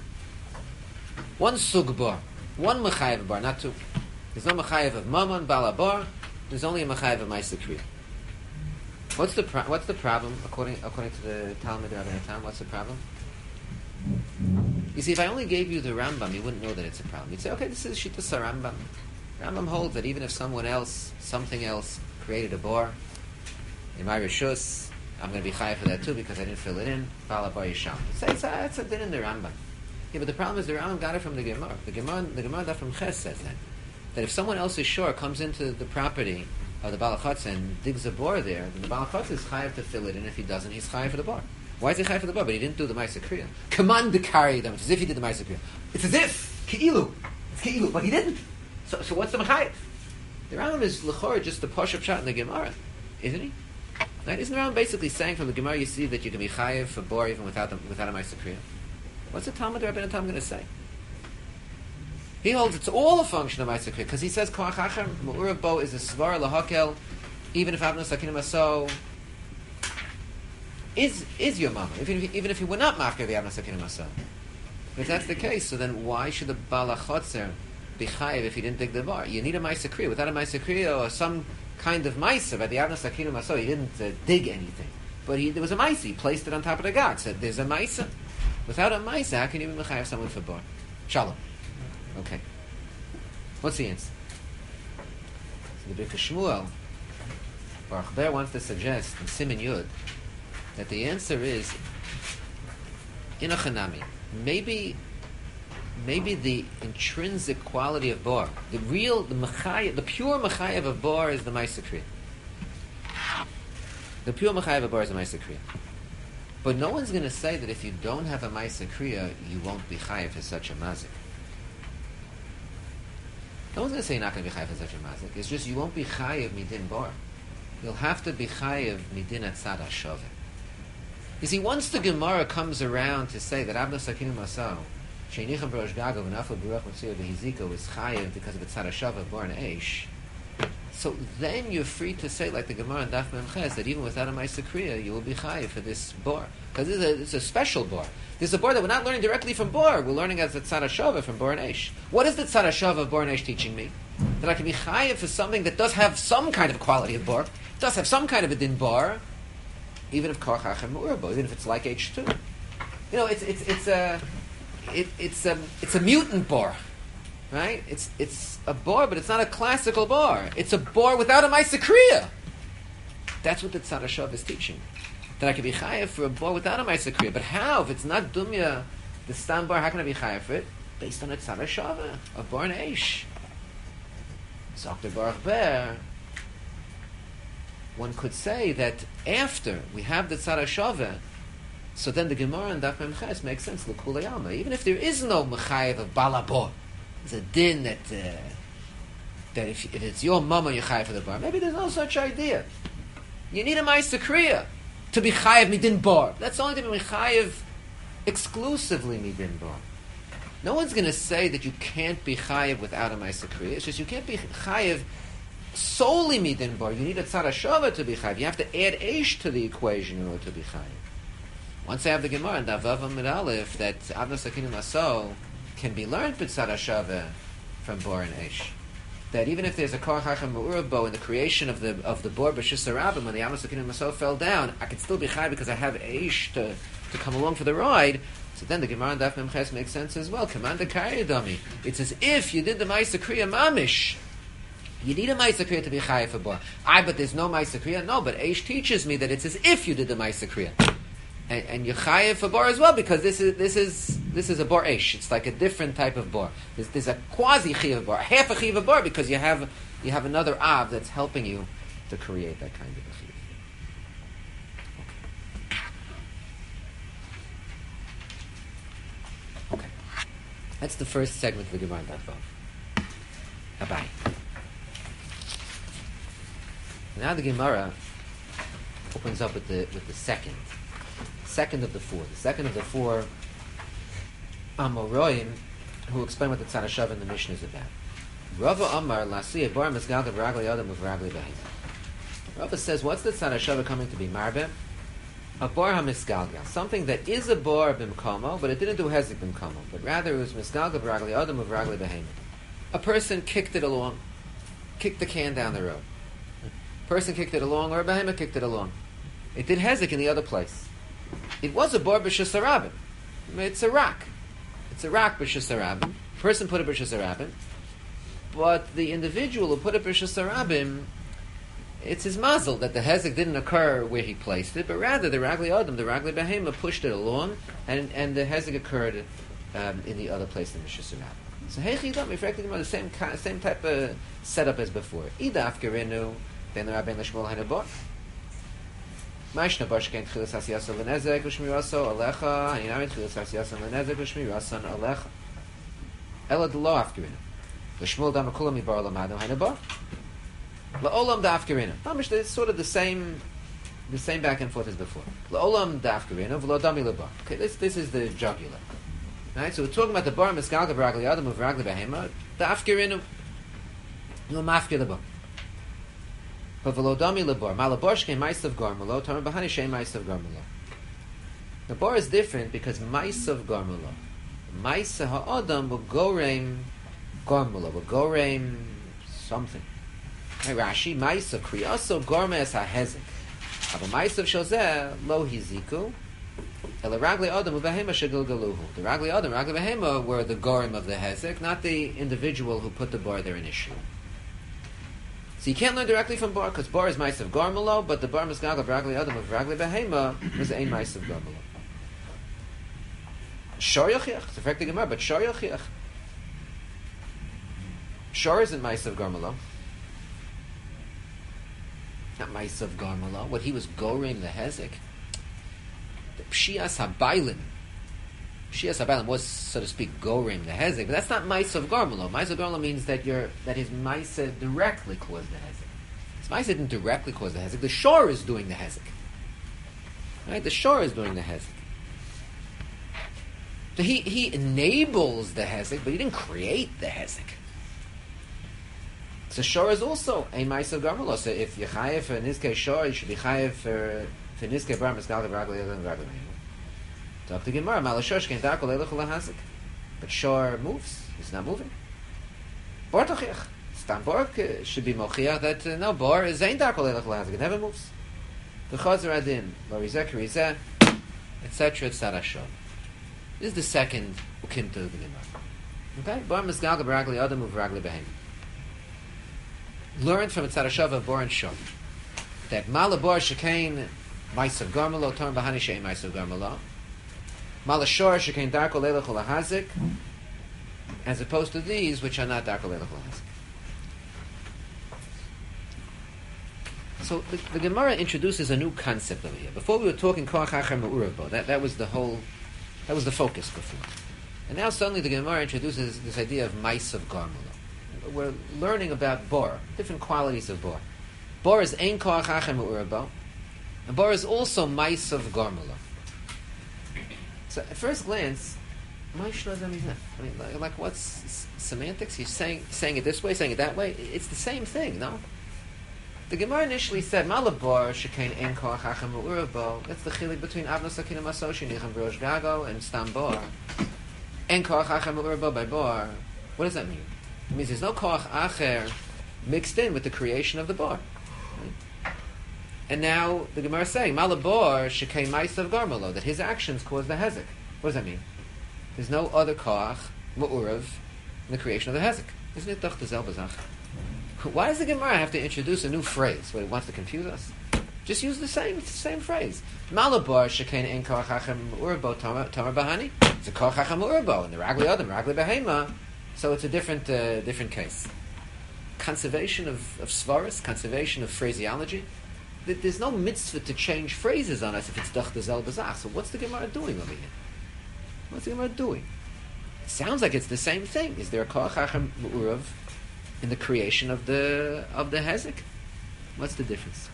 one sug bar, one mechayev bar, not two. There's no mechayev of mammon bala bar. There's only a mechayev of ma'aseh kriya. What's the pro- what's the problem according according to the Talmud Rebbe Yotam? What's the problem? You see, if I only gave you the Rambam, you wouldn't know that it's a problem. You'd say, okay, this is Shittas Rambam. Rambam holds that even if someone else, something else, created a bar in my rishus, I'm going to be chayav for that too because I didn't fill it in. Bala bar yisham. It's it's a, it's a din in the Rambam. Yeah, but the problem is the Rambam got it from the Gemara. The Gemara, the Gemara that from Ches says that that if someone else's shore comes into the property of the balachatz and digs a bar there, then the balachatz is chayav to fill it in. If he doesn't, he's chayav for the bar. Why is he chayav for the bar? But he didn't do the ma'aseh kriya. Command to carry them. It's as if he did the ma'aseh kriya. It's as if keilu. It's keilu, but he didn't. So, so what's the mechayev? The Rambam is l'chor just the pashup shot in the Gemara, isn't he? Right? Isn't the Rambam basically saying from the Gemara you see that you can be chayav for bar even without the, without a ma'aseh kriya? What's the Talmud Rebbe Yotam going to say? He holds it's all a function of ma'aseh kriya because he says koach hachem mu'urav bo is a svar lahakel even if Avnei Sakinim Asah is is your mama, even if, even if he were not mafkir the Avnei Sakinim Asah. If that's the case, so then why should the balachotzer be chayiv if he didn't dig the bar? You need a ma'aseh kriya. Without a ma'aseh kriya or some kind of ma'aseh by the Avnei Sakinim Asah, he didn't uh, dig anything, but he, there was a ma'aseh. He placed it on top of the god. Said there's a ma'aseh. Without a ma'aseh, how can you be chayiv someone for bar? Shalom. Okay. What's the answer? So the Birka Shmuel, Baruch Ber wants to suggest in Siman Yud that the answer is in a chanami. Maybe, maybe the intrinsic quality of bar, the real, the mechayev, the pure mechayev of bar is the ma'aseh kriya. The pure mechayev of bar is the ma'aseh kriya. But no one's going to say that if you don't have a ma'aseh kriya, you won't be chayev for such a mazik. No one's going to say you're not going to be chayev for such a mazik. It's just you won't be chayev midin bar. You'll have to be chayev midin atzad hashaveh. You see, once the Gemara comes around to say that Avnei Sakinim Asah, Sheinicham B'rosh Gagav and Afal B'ruach Mitzvah B'Hiziko is chayev because of the tzad hashaveh bar and eish, So then you're free to say, like the Gemara in Daf Mem Ches, that even without a Ma'aser Kriya, you will be chayiv for this bor. Because this is a, it's a special bor. This is a bor that we're not learning directly from bor. We're learning as a tzad hashava from bor and eish. What is the tzad hashava of bor and eish teaching me? That I can be chayiv for something that does have some kind of quality of bor, does have some kind of a din bor, even if kach hachem urbo, even if it's like H two. You know, it's it's it's a it, it's a it's a mutant bor. Right? It's it's a bor, but it's not a classical bor. It's a bor without a Ma'aser Kriya. That's what the Tzad HaShav is teaching. That I can be chayav for a bor without a Ma'aser Kriya. But how? If it's not dumya, the stam bor, how can I be chayav for it? Based on a Tzad HaShav, a bor and eish. Zokter Baruch Ber. One could say that after we have the Tzad HaShav, so then the Gemara and Daf Mem Ches makes sense. L'kulei alma. Even if there is no mechayev of balabor, there's a din that uh, that if, if it's your mama, you're chayav for the bar. Maybe there's no such idea. You need a Ma'aser Kriya to be chayav midin bar. That's the only thing to be chayav exclusively midin bar. No one's going to say that you can't be chayav without a Ma'aser Kriya. It's just you can't be chayav solely midin bar. You need a tzad hashava to be chayav. You have to add eish to the equation in order to be chayav. Once I have the Gemara and Davav Amid Aleph that Avnos Sakinim Aso can be learned b'tzad hashava from bor and eish. That even if there's a kor hachem ma'urabo in the creation of the of the bor b'shis harabim, when the Amos Sakinim Maso fell down, I can still be chai because I have eish to, to come along for the ride. So then the Gemara and Daf Mem Ches makes sense as well. Commander Karyadami. It's as if you did the Ma'aser Kriya mamish. You need a Ma'aser Kriya to be chai for bor. I but there's no Ma'aser Kriya. No, but eish teaches me that it's as if you did the Ma'aser Kriya. And, and you're chayev for bor as well, because this is this is this is a bor eish. It's like a different type of bor. There's, there's a quasi chiv bor, half a chiv bor, because you have you have another av that's helping you to create that kind of a chiv. Okay. Okay, that's the first segment of the Gemara Daf Vav. Abai. Now the Gemara opens up with the with the second. Second of the four. The second of the four Amoroim who explain what the Tzad HaShav in the Mishnah is about. Rava Amar Lasi Bar Mesgal of Ragli Adam of Ragli Behim. Rava says, what's the Tzad HaShav coming to be marbe? A bar ha-misgalgal, something that is a bar bimkomo, but it didn't do hezek bimkomo, but rather it was misgalgal of Ragli Adam of Ragli Behim. A person kicked it along, kicked the can down the road. A person kicked it along, or a behemoth kicked it along. It did hezek in the other place. It was a bar b'shus harabim. It's a rock. It's a rock b'shus harabim. Person put it b'shus harabim, but the individual who put it b'shus harabim, it's his mazel that the hezek didn't occur where he placed it, but rather the ragli adam, the ragli behema, pushed it along, and and the hezek occurred um, in the other place in b'shus harabim. So heichi dam, reflecting on the same same type of setup as before. Idaf gerenu ben rabbein l'shmol hanabot. Ma'ishna bashkein tchilas hasiyasa l'nezek v'shmiraso alecha haninami tchilas hasiyasa l'nezek v'shmirasan alecha ela d'lo afgerinu l'shmol dam akulam mibar l'madu hanabot la'olam da'afgerinu. Mamish, it's sort of the same the same back and forth as before. La'olam da'afgerinu v'lo dami l'bar. Okay, this this is the jugular. Right, so we're talking about the bar misgalga v'ragli adam of ragli behema da'afgerinu lo mafger l'bar. But velodami lebor, malaborshke ma'asav garmulo, tamar bahani shei ma'asav garmulo. The bar is different because ma'asav garmulo, ma'asav ha'adam will gorem garmulo, will gorem something. Hey Rashi, ma'asav kriyaso gormes ha'hezek. Aba ma'asav shozeh lo hiziku. El ragli adam uvehema shegilgaluhu. The ragli adam, ragli behema were the gorem of the hezek, not the individual who put the bar there initially. So you can't learn directly from bar, because bar is ma'asav garmulo, but the bar misgalgal of ragli adam of ragli behema was ein ma'asav garmulo. Shor yochiach, it's affecting Gemara, but shor yochiach. Shor isn't ma'asav garmulo. Not ma'asav garmulo. What he was goring the hezek. The pshias habaylim. Pshias habaylim was, so to speak, goring the hezek, but that's not ma'asav garmulo. Ma'asav garmulo means that your that his ma'asav directly caused the hezek. His ma'asav didn't directly cause the hezek. The shor is doing the hezek. Right? The shor is doing the hezek. So he, he enables the hezek, but he didn't create the hezek. So shor is also a ma'asav garmelo. So if you're chayev for nizkei shor, you should be chayev for for nizkei bar misgal v'ragli yadam v'ragli behema. Talk to Gemara, mal shor shkein darko leilach ulahazik. But shor moves. It's not moving. Bor tochiach. Stam bor should be mochiach that uh, no bor is ein darko leilach ulahazik. It never moves. The chazer adin, lo rizeh k'rizeh, et cetera, et cetera. Shor. This is the second ukimta of the Gemara. Okay, bar misgal v'ragli yadam v'ragli behema. Learned from Tzad HaShava of Bor and Shor that Malabor Shekain Maisav Garmelo Torn Bahani Shein Maisav Garmelo Malashor Shekain Darko Leilach Ulahazik, as opposed to these which are not Darko Leilach Ulahazik. So the, the Gemara introduces a new concept over here. Before we were talking Koach Acher Me'urabo, that that was the whole, that was the focus before, and now suddenly the Gemara introduces this idea of Maisav Garmelo. We're learning about Bor, different qualities of Bor. Bor is Ein Koach Acher Me'urabo, and Bor is also Maisav Garmelo. So at first glance, I mean, like, like what's s- semantics? He's saying saying it this way, saying it that way. It's the same thing, no? The Gemara initially said Malabor Shekain Ein Koach Acher Me'urabo. That's the chilik between Avnos Sakina Masoshi Nichem B'Rosh Gago and Stam Bor. Ein Koach Acher Me'urabo by Bor. What does that mean? It means there's no koach acher mixed in with the creation of the bar. Right? And now the Gemara is saying, Malabor shekei ma'asav garmelo, that his actions cause the hezek. What does that mean? There's no other koach, mu'urav, in the creation of the hezek. Isn't it doch the zelbazach? Why does the Gemara have to introduce a new phrase? What, it wants to confuse us? Just use the same same phrase. Malabor shekei ein koach acher mu'urabo tamar bahani. It's a koach acher mu'urabo, and the ragli adam, ragli behema. So it's a different uh, different case. Conservation of, of svaras, conservation of phraseology. There's no mitzvah to change phrases on us if it's dach zel bazach. So what's the Gemara doing over here? What's the Gemara doing? It sounds like it's the same thing. Is there a koach acher mu'urav in the creation of the of the hezek? What's the difference?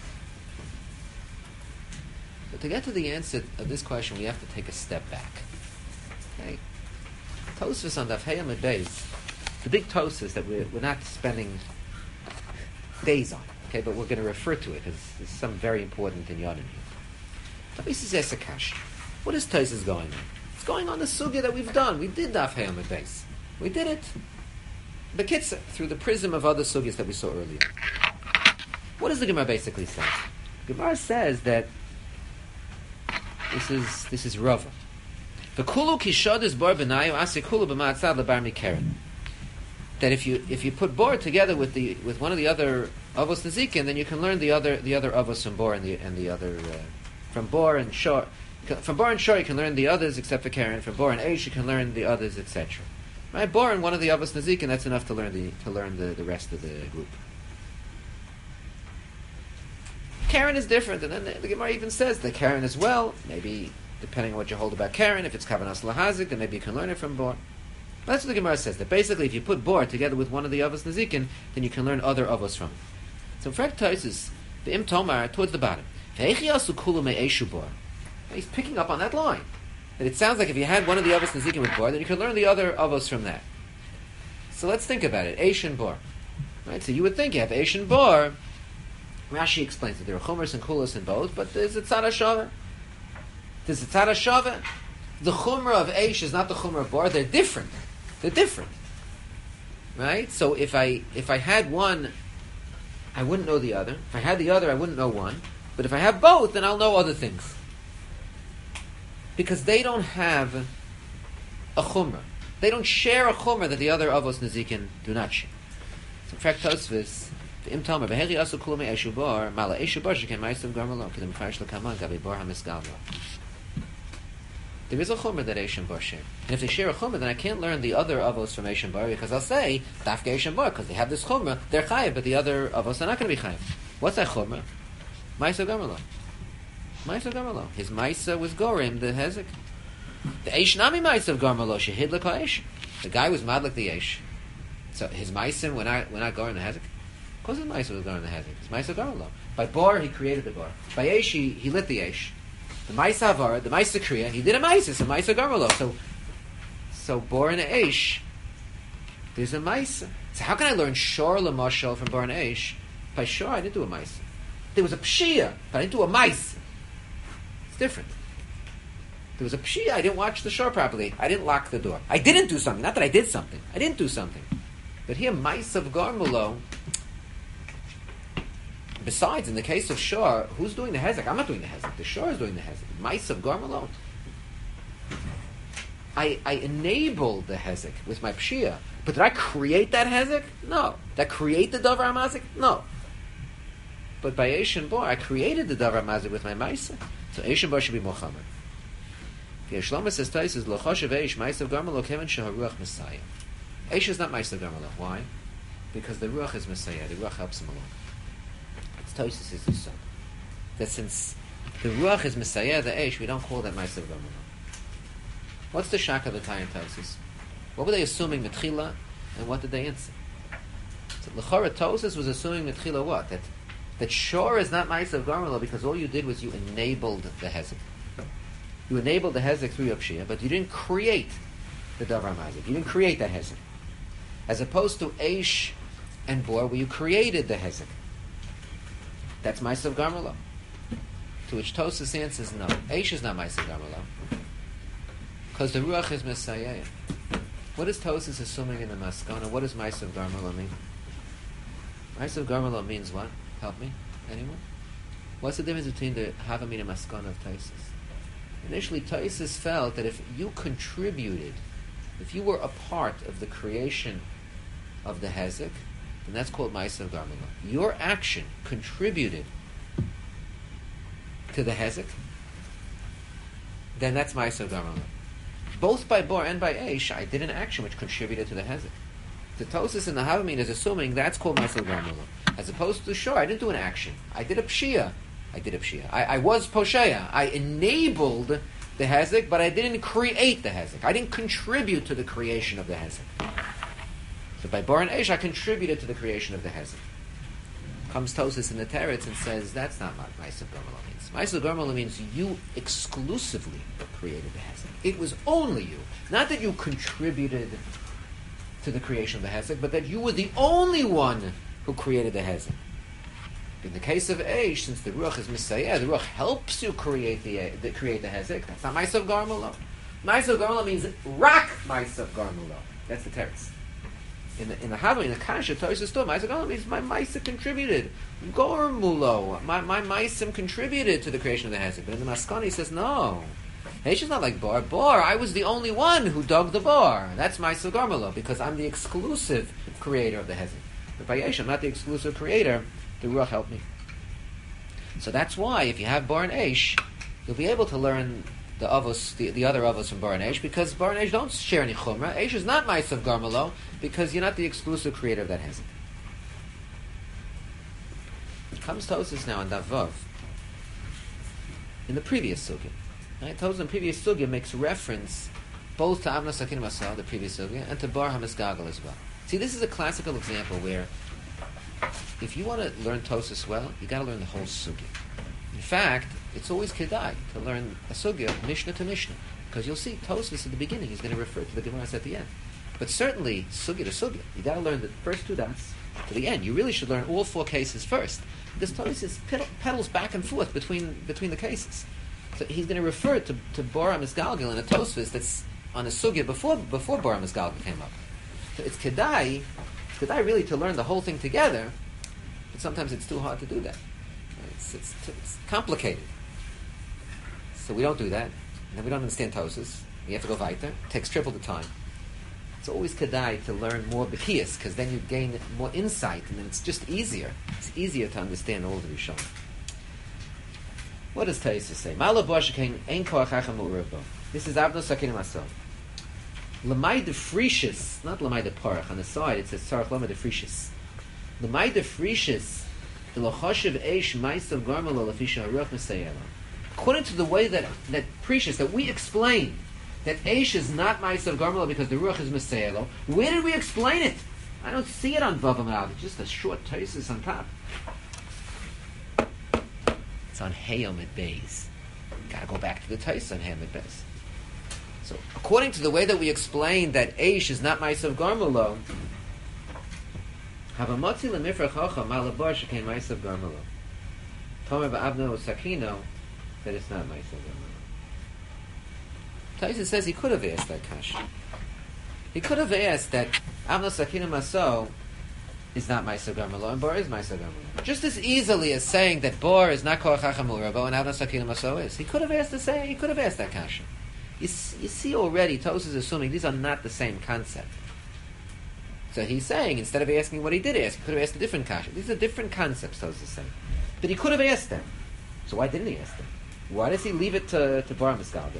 But to get to the answer of this question, we have to take a step back. Okay. Tosfos on Daf Hey Amud Beis, the big Tosfos that we're, we're not spending days on, okay, but we're going to refer to it because there's some very important in Yonim here. This is Esakash. What is Tosfos going on? It's going on the sugya that we've done. We did Daf Hey Amud Beis. We did it, Bekitza, through the prism of other sugyas that we saw earlier. What does the Gemara basically say? The Gemara says that this is this is Rava. That if you if you put bor together with the with one of the other avos nezikin, then you can learn the other the other avos from bor and the and the other uh, from bor and shor. From bor and shor you can learn the others except for Karen. From bor and eish you can learn the others, et cetera. Right? Bor and one of the avos nezikin, that's enough to learn the to learn the, the rest of the group. Karen is different, and then the, the Gemara even says that Karen as well, maybe. Depending on what you hold about Karen, if it's Kavanas Lahazik, then maybe you can learn it from Bor. That's what the Gemara says, that basically if you put Bor together with one of the Avos Nazikin, then you can learn other Avos from it. So Frek Tosis, the Im Tomar, towards the bottom. He's picking up on that line. That it sounds like if you had one of the Avos Nazikin with Bor, then you can learn the other Avos from that. So let's think about it. Eish and Bor. Right? So you would think you have Eish and Bor. Rashi explains that there are Chumras and Kulas in both, but there's a Tzad HaShavah. There's a Tzad HaShavah. The Chumrah of Eish is not the Chumrah of Bor. They're different. They're different. Right? So if I if I had one, I wouldn't know the other. If I had the other, I wouldn't know one. But if I have both, then I'll know other things. Because they don't have a Chumrah. They don't share a Chumrah that the other Avos Nezikin do not share. So in fact, Tosfos, Im Tomer, V'heri asu kulu me'eshu bar, mala eshu bar sheken ma'asav garmelo, k'dem farish l'kaman, gabi bar ha'misgalva. There is a chumrah that Eish and Bar share. And if they share a chumrah, then I can't learn the other avos from Eish and Bar, because I'll say, Dafke Eish and Bar, because they have this chumrah, they're chayiv, but the other avos are not going to be chayiv. What's that chumrah? Ma'asav garmelo. Ma'asav garmelo. His ma'asa was gorim, the hezek. The Eish nami ma'asav garmelo, shehid l'ka Eish. The guy was madlik the Eish. So his ma'asim, when I when I gorim the hezek, of course his ma'asa was gorim the hezek. His ma'asav garmelo. By Bar, he created the Bar. By Eish, he, he lit the Eish. The Maisa Avar, the Maisa Kriya, he did a Maisa, a Maisa Garmelo. So, so Bor and Eish There's a Maisa. So how can I learn Shor Lamashal from Bar Eish? By Shor, I didn't do a Maisa. There was a Pshia, but I didn't do a Maisa. It's different. There was a Pshia, I didn't watch the Shor properly. I didn't lock the door. I didn't do something. Not that I did something. I didn't do something. But here, Maisa of Garmulo, besides, in the case of Shor, who's doing the Hezek? I'm not doing the Hezek. The Shor is doing the Hezek. Maisa of Garmulo. I, I enabled the Hezek with my Pshia. But did I create that Hezek? No. Did I create the Davar HaMazik? No. But by Eish and Bor, I created the Davar HaMazik with my Maisa. So Eish and Bor should be more chamer. The Shlomo says, Tais is L'choshev Eish, Maisa of Garmalo, Kevin Sheharuach Messiah. Eish is not Maisa of Garmalo. Why? Because the Ruach is Messiah. The Ruach helps him along. It's Tosis is his son. That since the Ruach is Messiah, the Eish, we don't call that Maisa of Garmalo. What's the shak of the Tayin Tosis? What were they assuming Metchila, and what did they answer? So L'chora Tosis was assuming Metchila what? That that Shor is not Maisa of Garmalo because all you did was you enabled the Hezek. You enabled the Hezek through your Pshia, but you didn't create the Davar HaMazik. You didn't create that Hezek. As opposed to Eish and Bor, where you created the Hezek. That's Maisa of Garmalo. To which Tosis answers no. Eish is not Maisa of Garmalo. Because the Ruach is Messiah. What is Tosis assuming in the Maskana? What does Maisa of Garmalo mean? Maisa of Garmalo means what? Help me? Anyone? What's the difference between the Havamina and Maskana of Tosis? Initially, Tosis felt that if you contributed, if you were a part of the creation of the Hezek, then that's called Maisa of Garmalo. Your action contributed to the Hezek, then that's Maisa of Garmalo. Both by Bor and by Eish, I did an action which contributed to the Hezek. The Tosis in the Havamin is assuming that's called Maisa of Garmalo. As opposed to, sure, I didn't do an action. I did a Pshia. I did a Pshia. I, I was Posheya. I enabled the Hezek, but I didn't create the Hezek. I didn't contribute to the creation of the Hezek. So by Bor and Eish, I contributed to the creation of the Hezek. Comes Tosis in the Teretz and says, that's not what Maisa of Garmalo means. Maisa of Garmalo means you exclusively created the Hezek. It was only you. Not that you contributed to the creation of the Hezek, but that you were the only one who created the Hezek. In the case of Eish, since the Ruach is Messiah, the Ruach helps you create the, the create the Hezek. That's not Maisa of Garmalo. Maisa of Garmalo means Rak Maisa of Garmalo. That's the teretz. In the in the Havah, in the Kasha, Tosis Tov, Maisa of Garmalo means my Maisa contributed. Gormulo, my my Maisim contributed to the creation of the Hezek. But in the Maskani, he says no. Eish is not like Bor. Bor, I was the only one who dug the Bor. That's Maisa of Garmalo because I'm the exclusive creator of the Hezek. But by Eish, I'm not the exclusive creator. The Ruach helped me. So that's why, if you have Bar and Eish, you'll be able to learn the avos, the, the other avos from Bar and Eish, because Bar and Eish don't share any chumrah. Eish is not Maisa of Garmalo, because you're not the exclusive creator of that Hezek. Comes Tosis now in Davav, in the previous sugya. Right? Tosis in the previous sugya makes reference both to Avnos Sakin Masal, the previous sugya, and to Bar HaMizgagal as well. See, this is a classical example where if you want to learn Tosis well, you got to learn the whole sugya. In fact, it's always kedai to learn a sugya Mishnah to Mishnah, because you'll see Tosis at the beginning. He's going to refer to the Gemaras at the end. But certainly sugya to sugya, you got to learn the first two dots to the end. You really should learn all four cases first. This Tosis pedals back and forth between between the cases. So he's going to refer to to Bar HaMizgalgal in a Tosfos that's on a sugya before before Bar HaMizgalgal came up. So it's kedai, it's kedai really to learn the whole thing together. But sometimes it's too hard to do that. It's, it's, it's complicated. So we don't do that. And then we don't understand Tosis. We have to go weiter. It takes triple the time. It's always kedai to learn more Bekias, because then you gain more insight, and then it's just easier. It's easier to understand all the Rishonim. What does Tosis say? This is Avnos Sakin Masal. Lamai de Frishis, not Lamai de Parach. On the side it says Sarach Lamai de Frishis. Lamai de Frishis, Elachoshev Eish Maisav Garmalo Lafisha Haruach Mesayela. According to the way that that Precious, that we explain that Eish is not Maisav Garmalo because the Ruach is Mesayelo, where did we explain it? I don't see it on Vavam Av. It's just a short Tosis on top. It's on Hayom at Beis. Got to go back to the Tosis on Hayom at Beis. So, according to the way that we explain that Eish is not Ma'asav Garmalo, Havamotzi lemifrach hocha malabar shekain Ma'asav Garmalo. Tomer ba'avno sakino, that it's not Ma'asav Garmalo. Taisa says he could have asked that kasha. He could have asked that Avno Sakino Maso is not Ma'asav Garmalo and Bor is Ma'asav Garmalo. Just as easily as saying that Bor is not Koach HaChamurabo and Avno Sakino Maso is. He could have asked to say. He could have asked that kasha. You, you see already, Tos is assuming these are not the same concept. So he's saying, instead of asking what he did ask, he could have asked a different kasha. These are different concepts, Tos is saying. But he could have asked them. So why didn't he ask them? Why does he leave it to, to Bar Miskalda?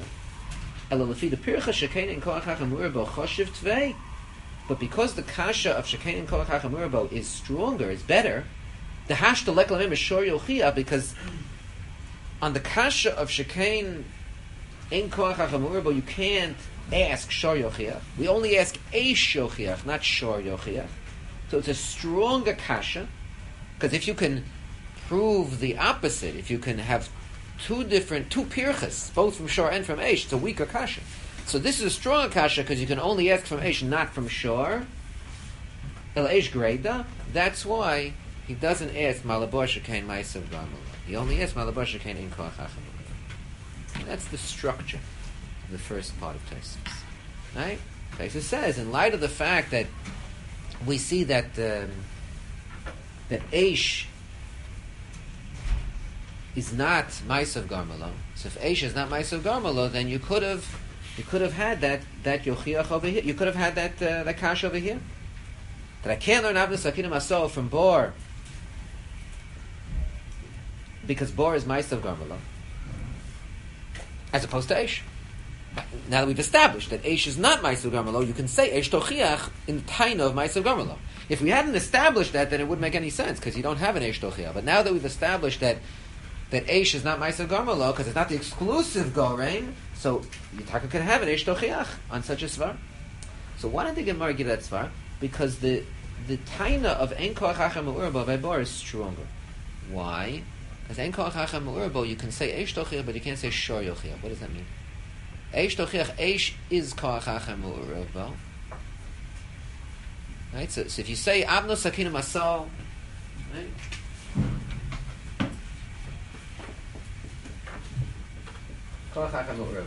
But because the kasha of Shekein and Koach HaChamurabo is stronger, is better, the hashta leklamim is shor yochia, because on the kasha of Shekein in Koach HaChamurabo you can't ask shor yochia. We only ask eish yochia, not shor yochia. So it's a stronger kasha, because if you can prove the opposite, if you can have two different, two pirchas, both from shor and from eish, it's a weaker kasha. So this is a stronger kasha because you can only ask from eish, not from shor. El eish greda. That's why he doesn't ask malabor shekain ma'asav garmala. He only asks malabor shekain in koach hachamurabo. That's the structure of the first part of Taisus. Right? Taisus says, in light of the fact that we see that um, that eish is not ma'asav garmala. So if eish is not ma'asav garmala, then you could have you could have had that that yochiach over here. You could have had that uh, that kash over here. That I can't learn Avnus Sakinim Aso from Bor because Bor is ma'asav garmala, as opposed to eish. Now that we've established that eish is not ma'asav garmala, you can say eish tochiach in the taina of ma'asav garmala. If we hadn't established that, then it wouldn't make any sense because you don't have an eish tochiach. But now that we've established that that eish is not ma'asav garmala because it's not the exclusive gorein, so Yitaka can have an eish tochiach on such a svar. So why did the Gemara give that svar? Because the the taina of en koach hachem u'urbo v'ebor is stronger. Why? Because en koach hachem u'urbo you can say eish tochiach, but you can't say shor yochiach. What does that mean? Eish tochiach, eish is koach hachem u'urbo. Right. So, so if you say avno sakinim asal, right? Koach hachem u'urbo.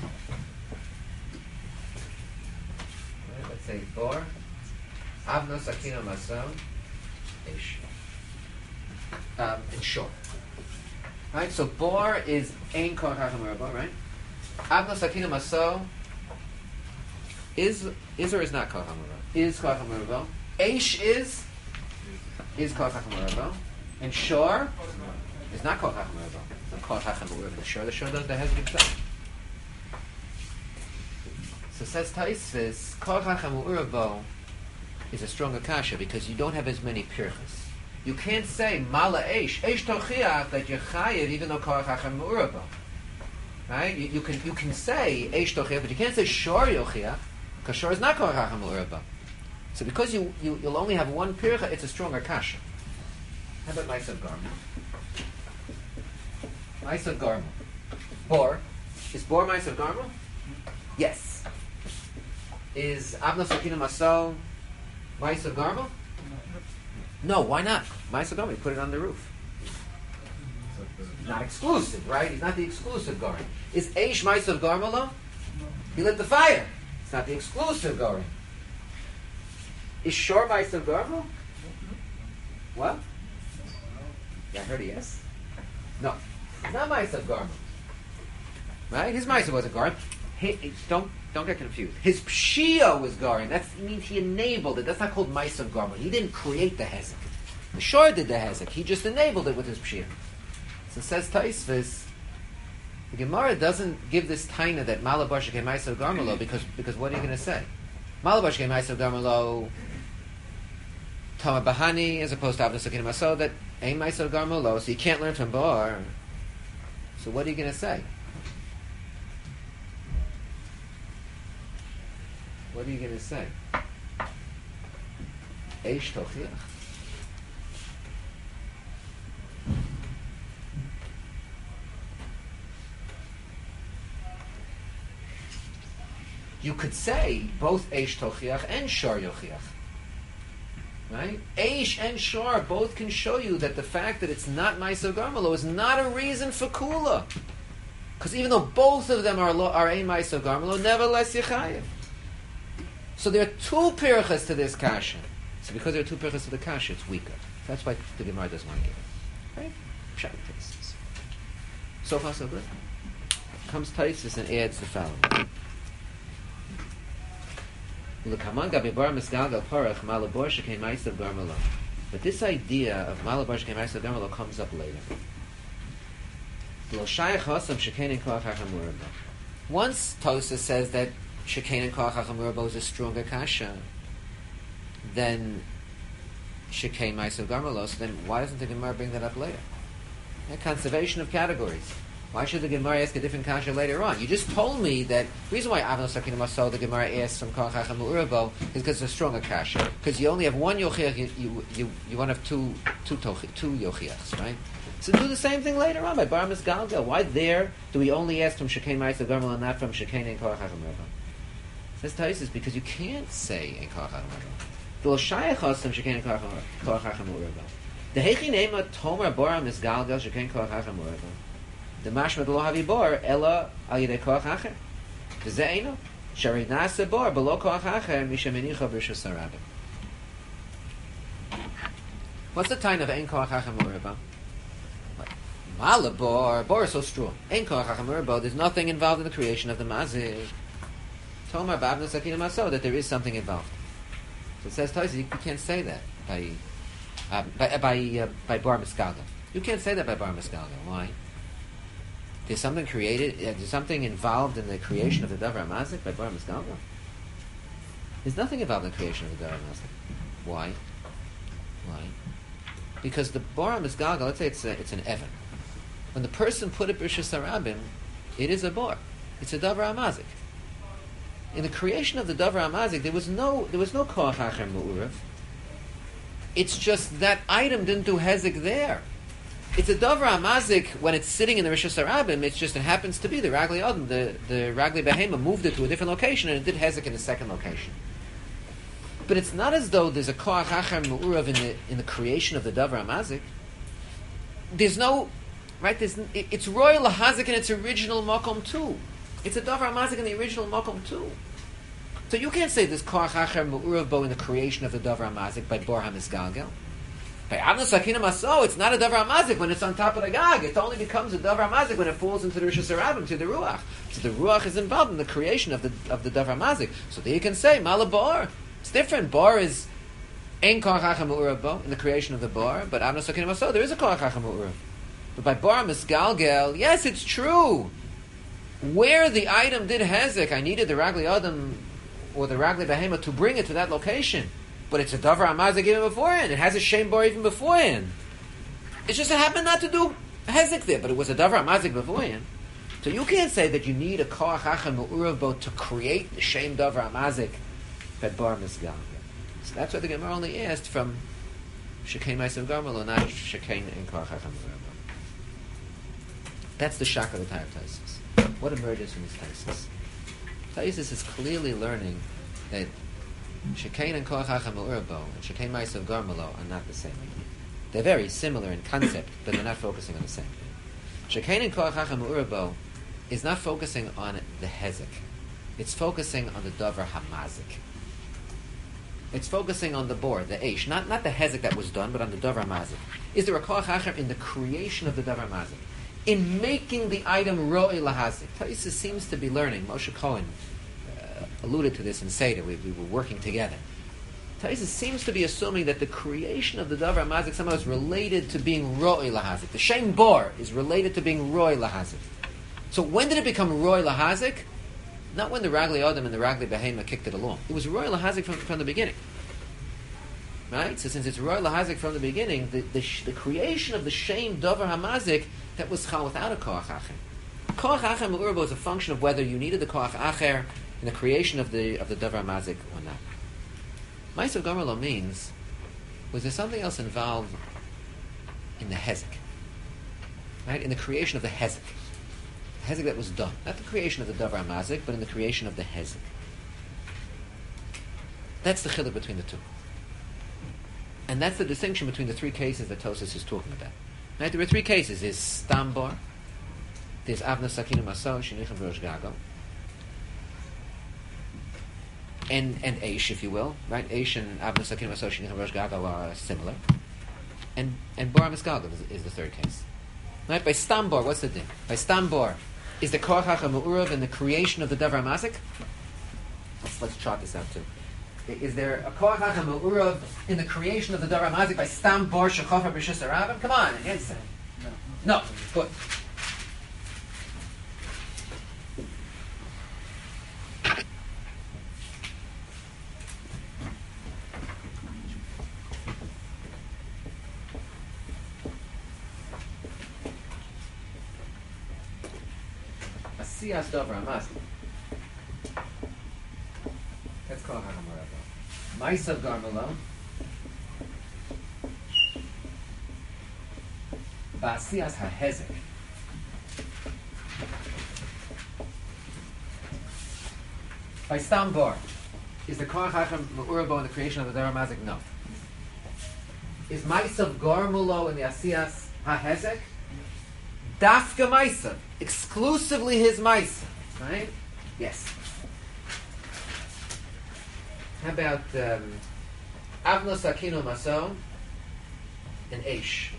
Let's say bor. Avno sakino maso, eish. Um, it's short. Right? So bor is ein koach hachem u'urbo, right? Avno sakino maso is is or is not koach hachem u'urbo? Is koach hachem u'urbo. Eish is is koach hachem u'urbo. And shor is not koach hachem u'urbo. It's not koach hachem u'urbo. The shor, the shor does the hezek himself. So says Taisvis, koach hachem u'urbo is a stronger kasha because you don't have as many pirchas. You can't say mala eish, eish tochiach that you're chayiv even though koach hachem u'urbo. Right? You, you can you can say eish tochiach, but you can't say shor yochiach because shor is not koach hachem u'urbo. So because you, you you'll only have one pircha, it's a stronger kasha. How about ma'asav garmel? Ma'asav garmel. Bor is bor ma'asav garmel? Yes. Is avno sakinim aso ma'asav garmel? No, why not? Ma'asav garmel, you put it on the roof. Not exclusive, right? He's not the exclusive garden. Is eish ma'asav garmel? He lit the fire. It's not the exclusive garden. Is shor ma'asav garmel? What? Yeah, I heard a yes. No, it's not ma'asav garmel. Right? His ma'asav wasn't garden. He, he, don't don't get confused. His pshia was garden. That means he enabled it. That's not called ma'asav garmel. He didn't create the hezek. The shor did the hezek. He just enabled it with his pshia. So says Taisvis, the Gemara doesn't give this taina that malabar shekei ma'asav garmelo because because what are you going to say? Malabar shekei ma'asav garmelo Tama bahani as opposed to avno sakinim aso that ein ma'asav garmelo, so you can't learn from bar. So what are you going to say? What are you going to say? Eish tochiach. you could say both Eish Tochiach and Shor Yochiach. Right? Eish and Shor both can show you that the fact that it's not Ma'aser Garmelo is not a reason for Kula. Because even though both of them are lo, are a Ma'aser Garmelo, nevertheless Yechayev. So there are two pirchas to this kasha. So because there are two pirchas to the kasha, it's weaker. That's why the Gemara doesn't want to give it. Right? Pshat Taisus. So far, so good. Comes Taisus and adds the following. But this idea of Malabar Shekei Ma'aser Garmelo comes up later. Once Tosa says that Shekain and Koach HaChamurbo is a stronger kasha than Shekain Ma'aser Garmelo, so then why doesn't the Gemara bring that up later? A conservation of categories. Why should the Gemara ask a different kasha later on? You just told me that the reason why Avnos Sakina Maso the Gemara asks from Koach HaChamurbo is because it's a stronger kasha. Because you only have one yochiach, you you you, you want to have two two tochi, two yochiachs, right? So do the same thing later on by Bar Misgalgal. Why there do we only ask from Shekain Ma'aser Garmelo and not from Shekain and Koach HaChamurbo? Says Taisus because you can't say in Koach HaChamurbo. The L'shayach Hosam Shekain and Koach HaChamurbo. The Hechi Neima Tomer Bar Misgalgal Shekain Koach HaChamurbo. The mashma lo havi bor ela al yedei koach acher. V'zeh eino shari nasa bor below koach acher mishamenicha b'rishus harabim. What's the time of ein koach acher murba? Mala bor bor is so strong. Ein koach acher murba. There's nothing involved in the creation of the mazik. Tomar b'avnos sakina maso that there is something involved. So it says Tosis you can't say that by uh, by uh, by, uh, by bar misgalga. You can't say that by bar misgalga. Why? There's something created, uh, there's something involved in the creation of the Davar HaMazik by Bar Misgalga? There's nothing involved in the creation of the Davar HaMazik. Why? Why? Because the Bar Misgalga, let's say it's a, it's an Evan. When the person put it B'Rishus Harabim, it is a Bar. It's a Davar HaMazik. In the creation of the Davar HaMazik, there was no there was no Koach Acher Mu'urav. It's just that item didn't do Hezek there. It's a Davar HaMazik when it's sitting in the Rishus Harabim. It's just it happens to be the Ragli Adam, the the Ragli Behema moved it to a different location and it did Hezek in a second location. But it's not as though there's a Koach Acher Mu'urav in the in the creation of the Davar HaMazik. There's no right. There's it, it's Royal Lahazik in its original Makom too. It's a Davar HaMazik in the original Makom too. So you can't say there's Koach Acher Mu'urav bo in the creation of the Davar HaMazik by Bar HaMisgalgal. By Avnos Sakina Maso, it's not a Davar HaMazik when it's on top of the Gag. It only becomes a Davar HaMazik when it falls into the Rishus Harabim, to the Ruach. So the Ruach is involved in the creation of the of the Davar HaMazik. So there you can say, Mala Bar. It's different. Bar is Ein Koach Acher Mu'urav bo, in the creation of the Bar, but Avnos Sakina Maso, there is a Koach Acher Mu'urav. But by Bar Misgalgal, yes, it's true. Where the item did Hezek, I needed the Ragli Adam or the Ragli Behema to bring it to that location. But it's a Davar HaMazik even beforehand. It has a Shem Bar even beforehand. It's just it happened not to do Hezek there, but it was a Davar HaMazik beforehand. So you can't say that you need a Koach Acher Mu'urav bo to create the Shem Davar HaMazik that Bar Misgalgal. So that's why the Gemara only asked from Shekain Ma'aser Garmelo, not Shekain and Koach Acher Mu'urav. That's the shock of the Tayyip Taisus. What emerges from these Taisus? Taisus is clearly learning that Shekain and Koach Acher Mu'urav bo and Shekain Ma'aser Garmelo are not the same. They're very similar in concept, but they're not focusing on the same thing. Shekain and Koach Acher Mu'urav bo is not focusing on the Hezek. It's focusing on the Davar HaMazik. It's focusing on the bor, the Eish, not, not the Hezek that was done, but on the Davar HaMazik. Is there a Koach Acher in the creation of the Davar HaMazik? In making the item Ro'ei Lahazik. Taisus seems to be learning. Moshe Cohen uh, alluded to this in Seder. We, we were working together. Taisus seems to be assuming that the creation of the Davar HaMazik somehow is related to being Ro'ei Lahazik. The Shem Bor is related to being Ro'ei Lahazik. So when did it become Ro'ei Lahazik? Not when the Ragli Adam and the Ragli Behema kicked it along. It was Ro'ei Lahazik from, from the beginning. Right? So since it's Ro'ei Lahazik from the beginning, the, the, the creation of the Shem Davar HaMazik, that was chal without a Koach Acher. Koach Acher Mu'urav is a function of whether you needed the Koach Acher in the creation of the of the Davar HaMazik or not. Ma'aser Garmelo means, was there something else involved in the Hezek? Right? In the creation of the Hezek. The Hezek that was done. Not the creation of the Davar HaMazik, but in the creation of the Hezek. That's the chiluk between the two. And that's the distinction between the three cases that Tosas is talking about. Right? There are three cases. There's Stambar, there's Avna Sakina Maso, Shenichim Rosh Gago, and and Eish, if you will. Right? Eish and Avna Sakina Maso, Shenichim Rosh Gago are similar. And and Bar Misgalgal is, is the third case. Right? By Stambar, what's the thing? By Stambar, is the Koach HaMe'urav in the creation of the Davar Mazik? Let's, let's chart this out too. Is there a Koach HaMe'urav in the creation of the Davar Mazik by Stambar Shechofer B'Shus Arabim? Come on, answer. No. No. Good. Asiyas Davar Mazik. Let's call Hagamarav. Maisav Garmalo. Basias HaHezek. By Stambar, is the Koach HaChem Me'urabo in the creation of the Davar Mazik? No. Is Maisav Garmalo in the Asiyas HaHezek? Dafka Maisav. Exclusively his Maisav. Right? Yes. How about um, Avna Sakino Maso and Eish?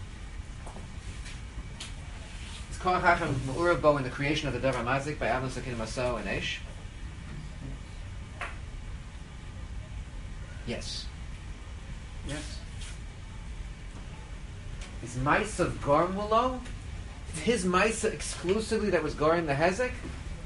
Is Koach HaChem Me'urabo in the creation of the Davar Mazik by Avna Sakino Maso and Eish? Yes. Yes. Is Maisav Garmulo? Is his Maisa exclusively that was Goring the Hezek?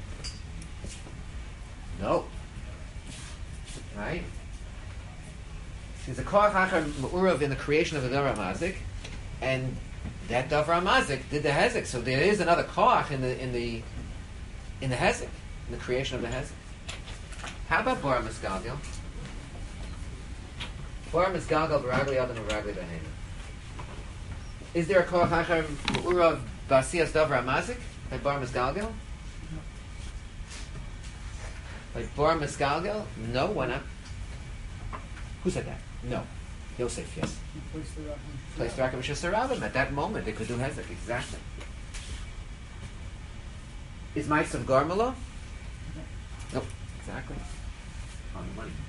No. Right? There's a Koach HaChem Me'urav in the creation of the Davar Mazik, and that Davar Mazik did the Hezek. So there is another Koach in the in the in the Hezek, in the creation of the Hezek. How about Bar Misgalgal? Bar Misgalgal Baragli Adam Baragli Behema. Is there a Koach HaChem Me'urav Basias Davar Mazik by Bar Misgalgal? By Bar Misgalgal? No, why not? Who said that? No. Yosef, yes. Place the Rakim Shus Arabim. At that moment, they could do Hezek, exactly. Is Maisav Garmala? No, exactly. On the money.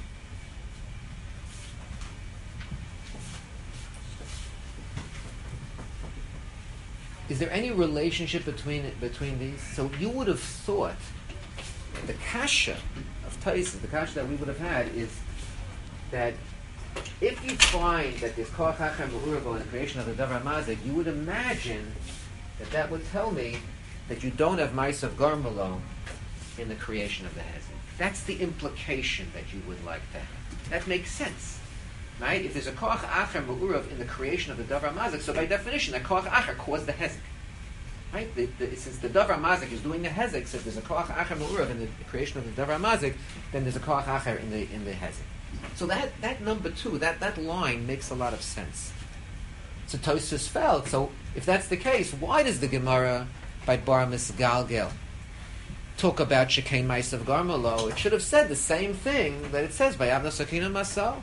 Is there any relationship between between these? So you would have thought the kasha of Taisa, the kasha that we would have had is that if you find that there's Koach HaChem Me'urabo in the creation of the Davar Mazik, you would imagine that that would tell me that you don't have Maisav Garmalo in the creation of the Hezek. That's the implication that you would like to have. That makes sense. Right? If there's a Koach Acher Me'urav in the creation of the Davar Mazik, so by definition, that Koach Acher caused the Hezek. Right? The, the, since the Davar Mazik is doing the Hezek, so if there's a Koach Acher Me'urav in the creation of the Davar Mazik, then there's a Koach Acher in the in the Hezek. So that, that number two, that, that line makes a lot of sense. So Tosfos felt, so if that's the case, why does the Gemara by Bar Misgalgel talk about Shekain Maisav Garmalo? It should have said the same thing that it says by Avna Sakina Maso.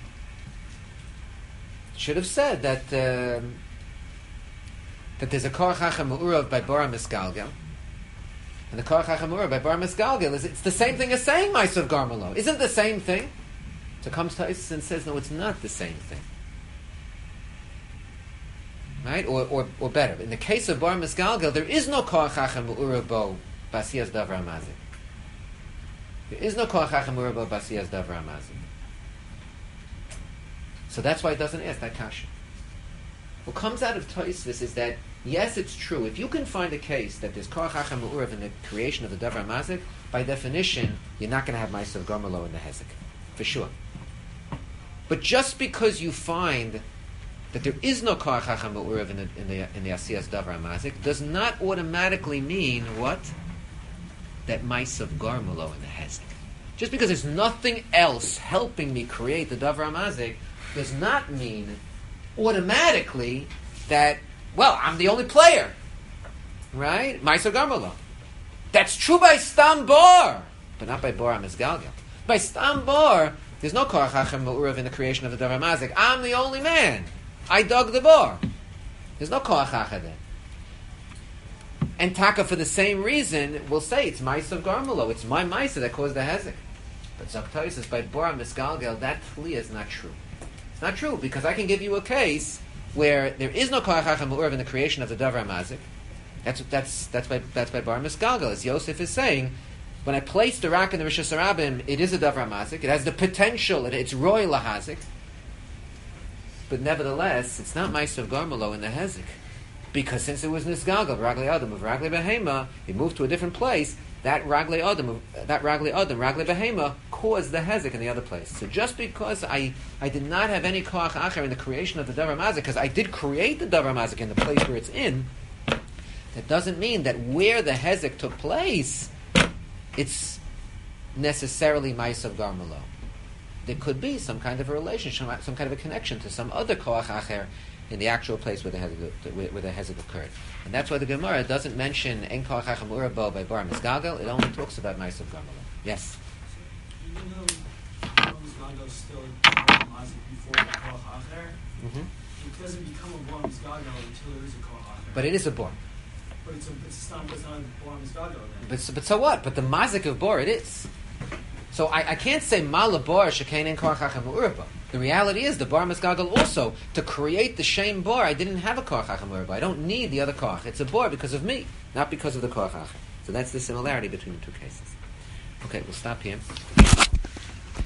It should have said that um, that there's a Koach HaChem Me'urav by Bar Misgalgel. And the Koach HaChem Me'urav by Bar Misgalgel is it's the same thing as saying Maisav Garmalo. Isn't it the same thing? So comes Tosfos and says, no, it's not the same thing. Right? Or, or, or better, in the case of Bar Misgalgel, there is no Koach HaChem Me'urabo Basiyas Davar Mazik. There is no Koach HaChem Me'urabo Basiyas Davar Mazik. So that's why it doesn't ask that kasha. What comes out of Tosfos is that, yes, it's true. If you can find a case that there's Koach HaChem Me'urav in the creation of the Davar Mazik, by definition, you're not going to have Maisav Garmalo in the Hezek. For sure. But just because you find that there is no Koach HaChem Me'urav in the in the in the Asiyas Davar Mazik does not automatically mean what? That Maisav Garmalo in the Hezek. Just because there's nothing else helping me create the Davar Mazik does not mean automatically that, well, I'm the only player. Right? Maisav Garmalo. That's true by Stambar, but not by Bar Misgalgel. By stam bor, there's no koach acher me'urav in the creation of the davar mazik. I'm the only man. I dug the bor. There's no koach acher there. And taka, for the same reason, we'll say it's ma'asav garmulo. It's my ma'asa that caused the hezek. But Zaktois says by bora misgalgel, that tli is not true. It's not true because I can give you a case where there is no koach acher me'urav in the creation of the davar mazik. That's that's that's by that's by bar misgalgel. As Yosef is saying, when I place the rak in the Rishus Harabim, it is a davar mazik. It has the potential. It, it's roy lahazik. But nevertheless, it's not ma'asav garmulo in the hezek. Because since it was nisgalgal, ragli adam of ragli behema, it moved to a different place. That ragli adam, that ragli adam, ragli behema, caused the hezek in the other place. So just because I, I did not have any koach acher in the creation of the davar mazik, because I did create the davar mazik in the place where it's in, that doesn't mean that where the hezek took place, it's necessarily ma'asav garmulo. There could be some kind of a relationship, some kind of a connection to some other koach acher in the actual place where the hezek, where the hezek occurred. And that's why the Gemara doesn't mention en koach acher me'urav bo by bar misgalgel. It only talks about ma'asav garmulo. Yes? So even though bar misgalgel is still a mazik before the koach acher, Mm-hmm. it doesn't become a bar misgalgel until there is a koach acher. But it is a bor. But it's a, it's a stam, but it's not a bar misgalgel then. But, so- but so what? But the mazik of bor, it is. So I, I can't say mala bor shekain en koach acher me'urav bo. The reality is, the bar misgalgal also, to create the shame bar, I didn't have a koach acher me'urav bo. I don't need the other koach. It's a bar because of me, not because of the koach acher. So that's the similarity between the two cases. Okay, we'll stop here.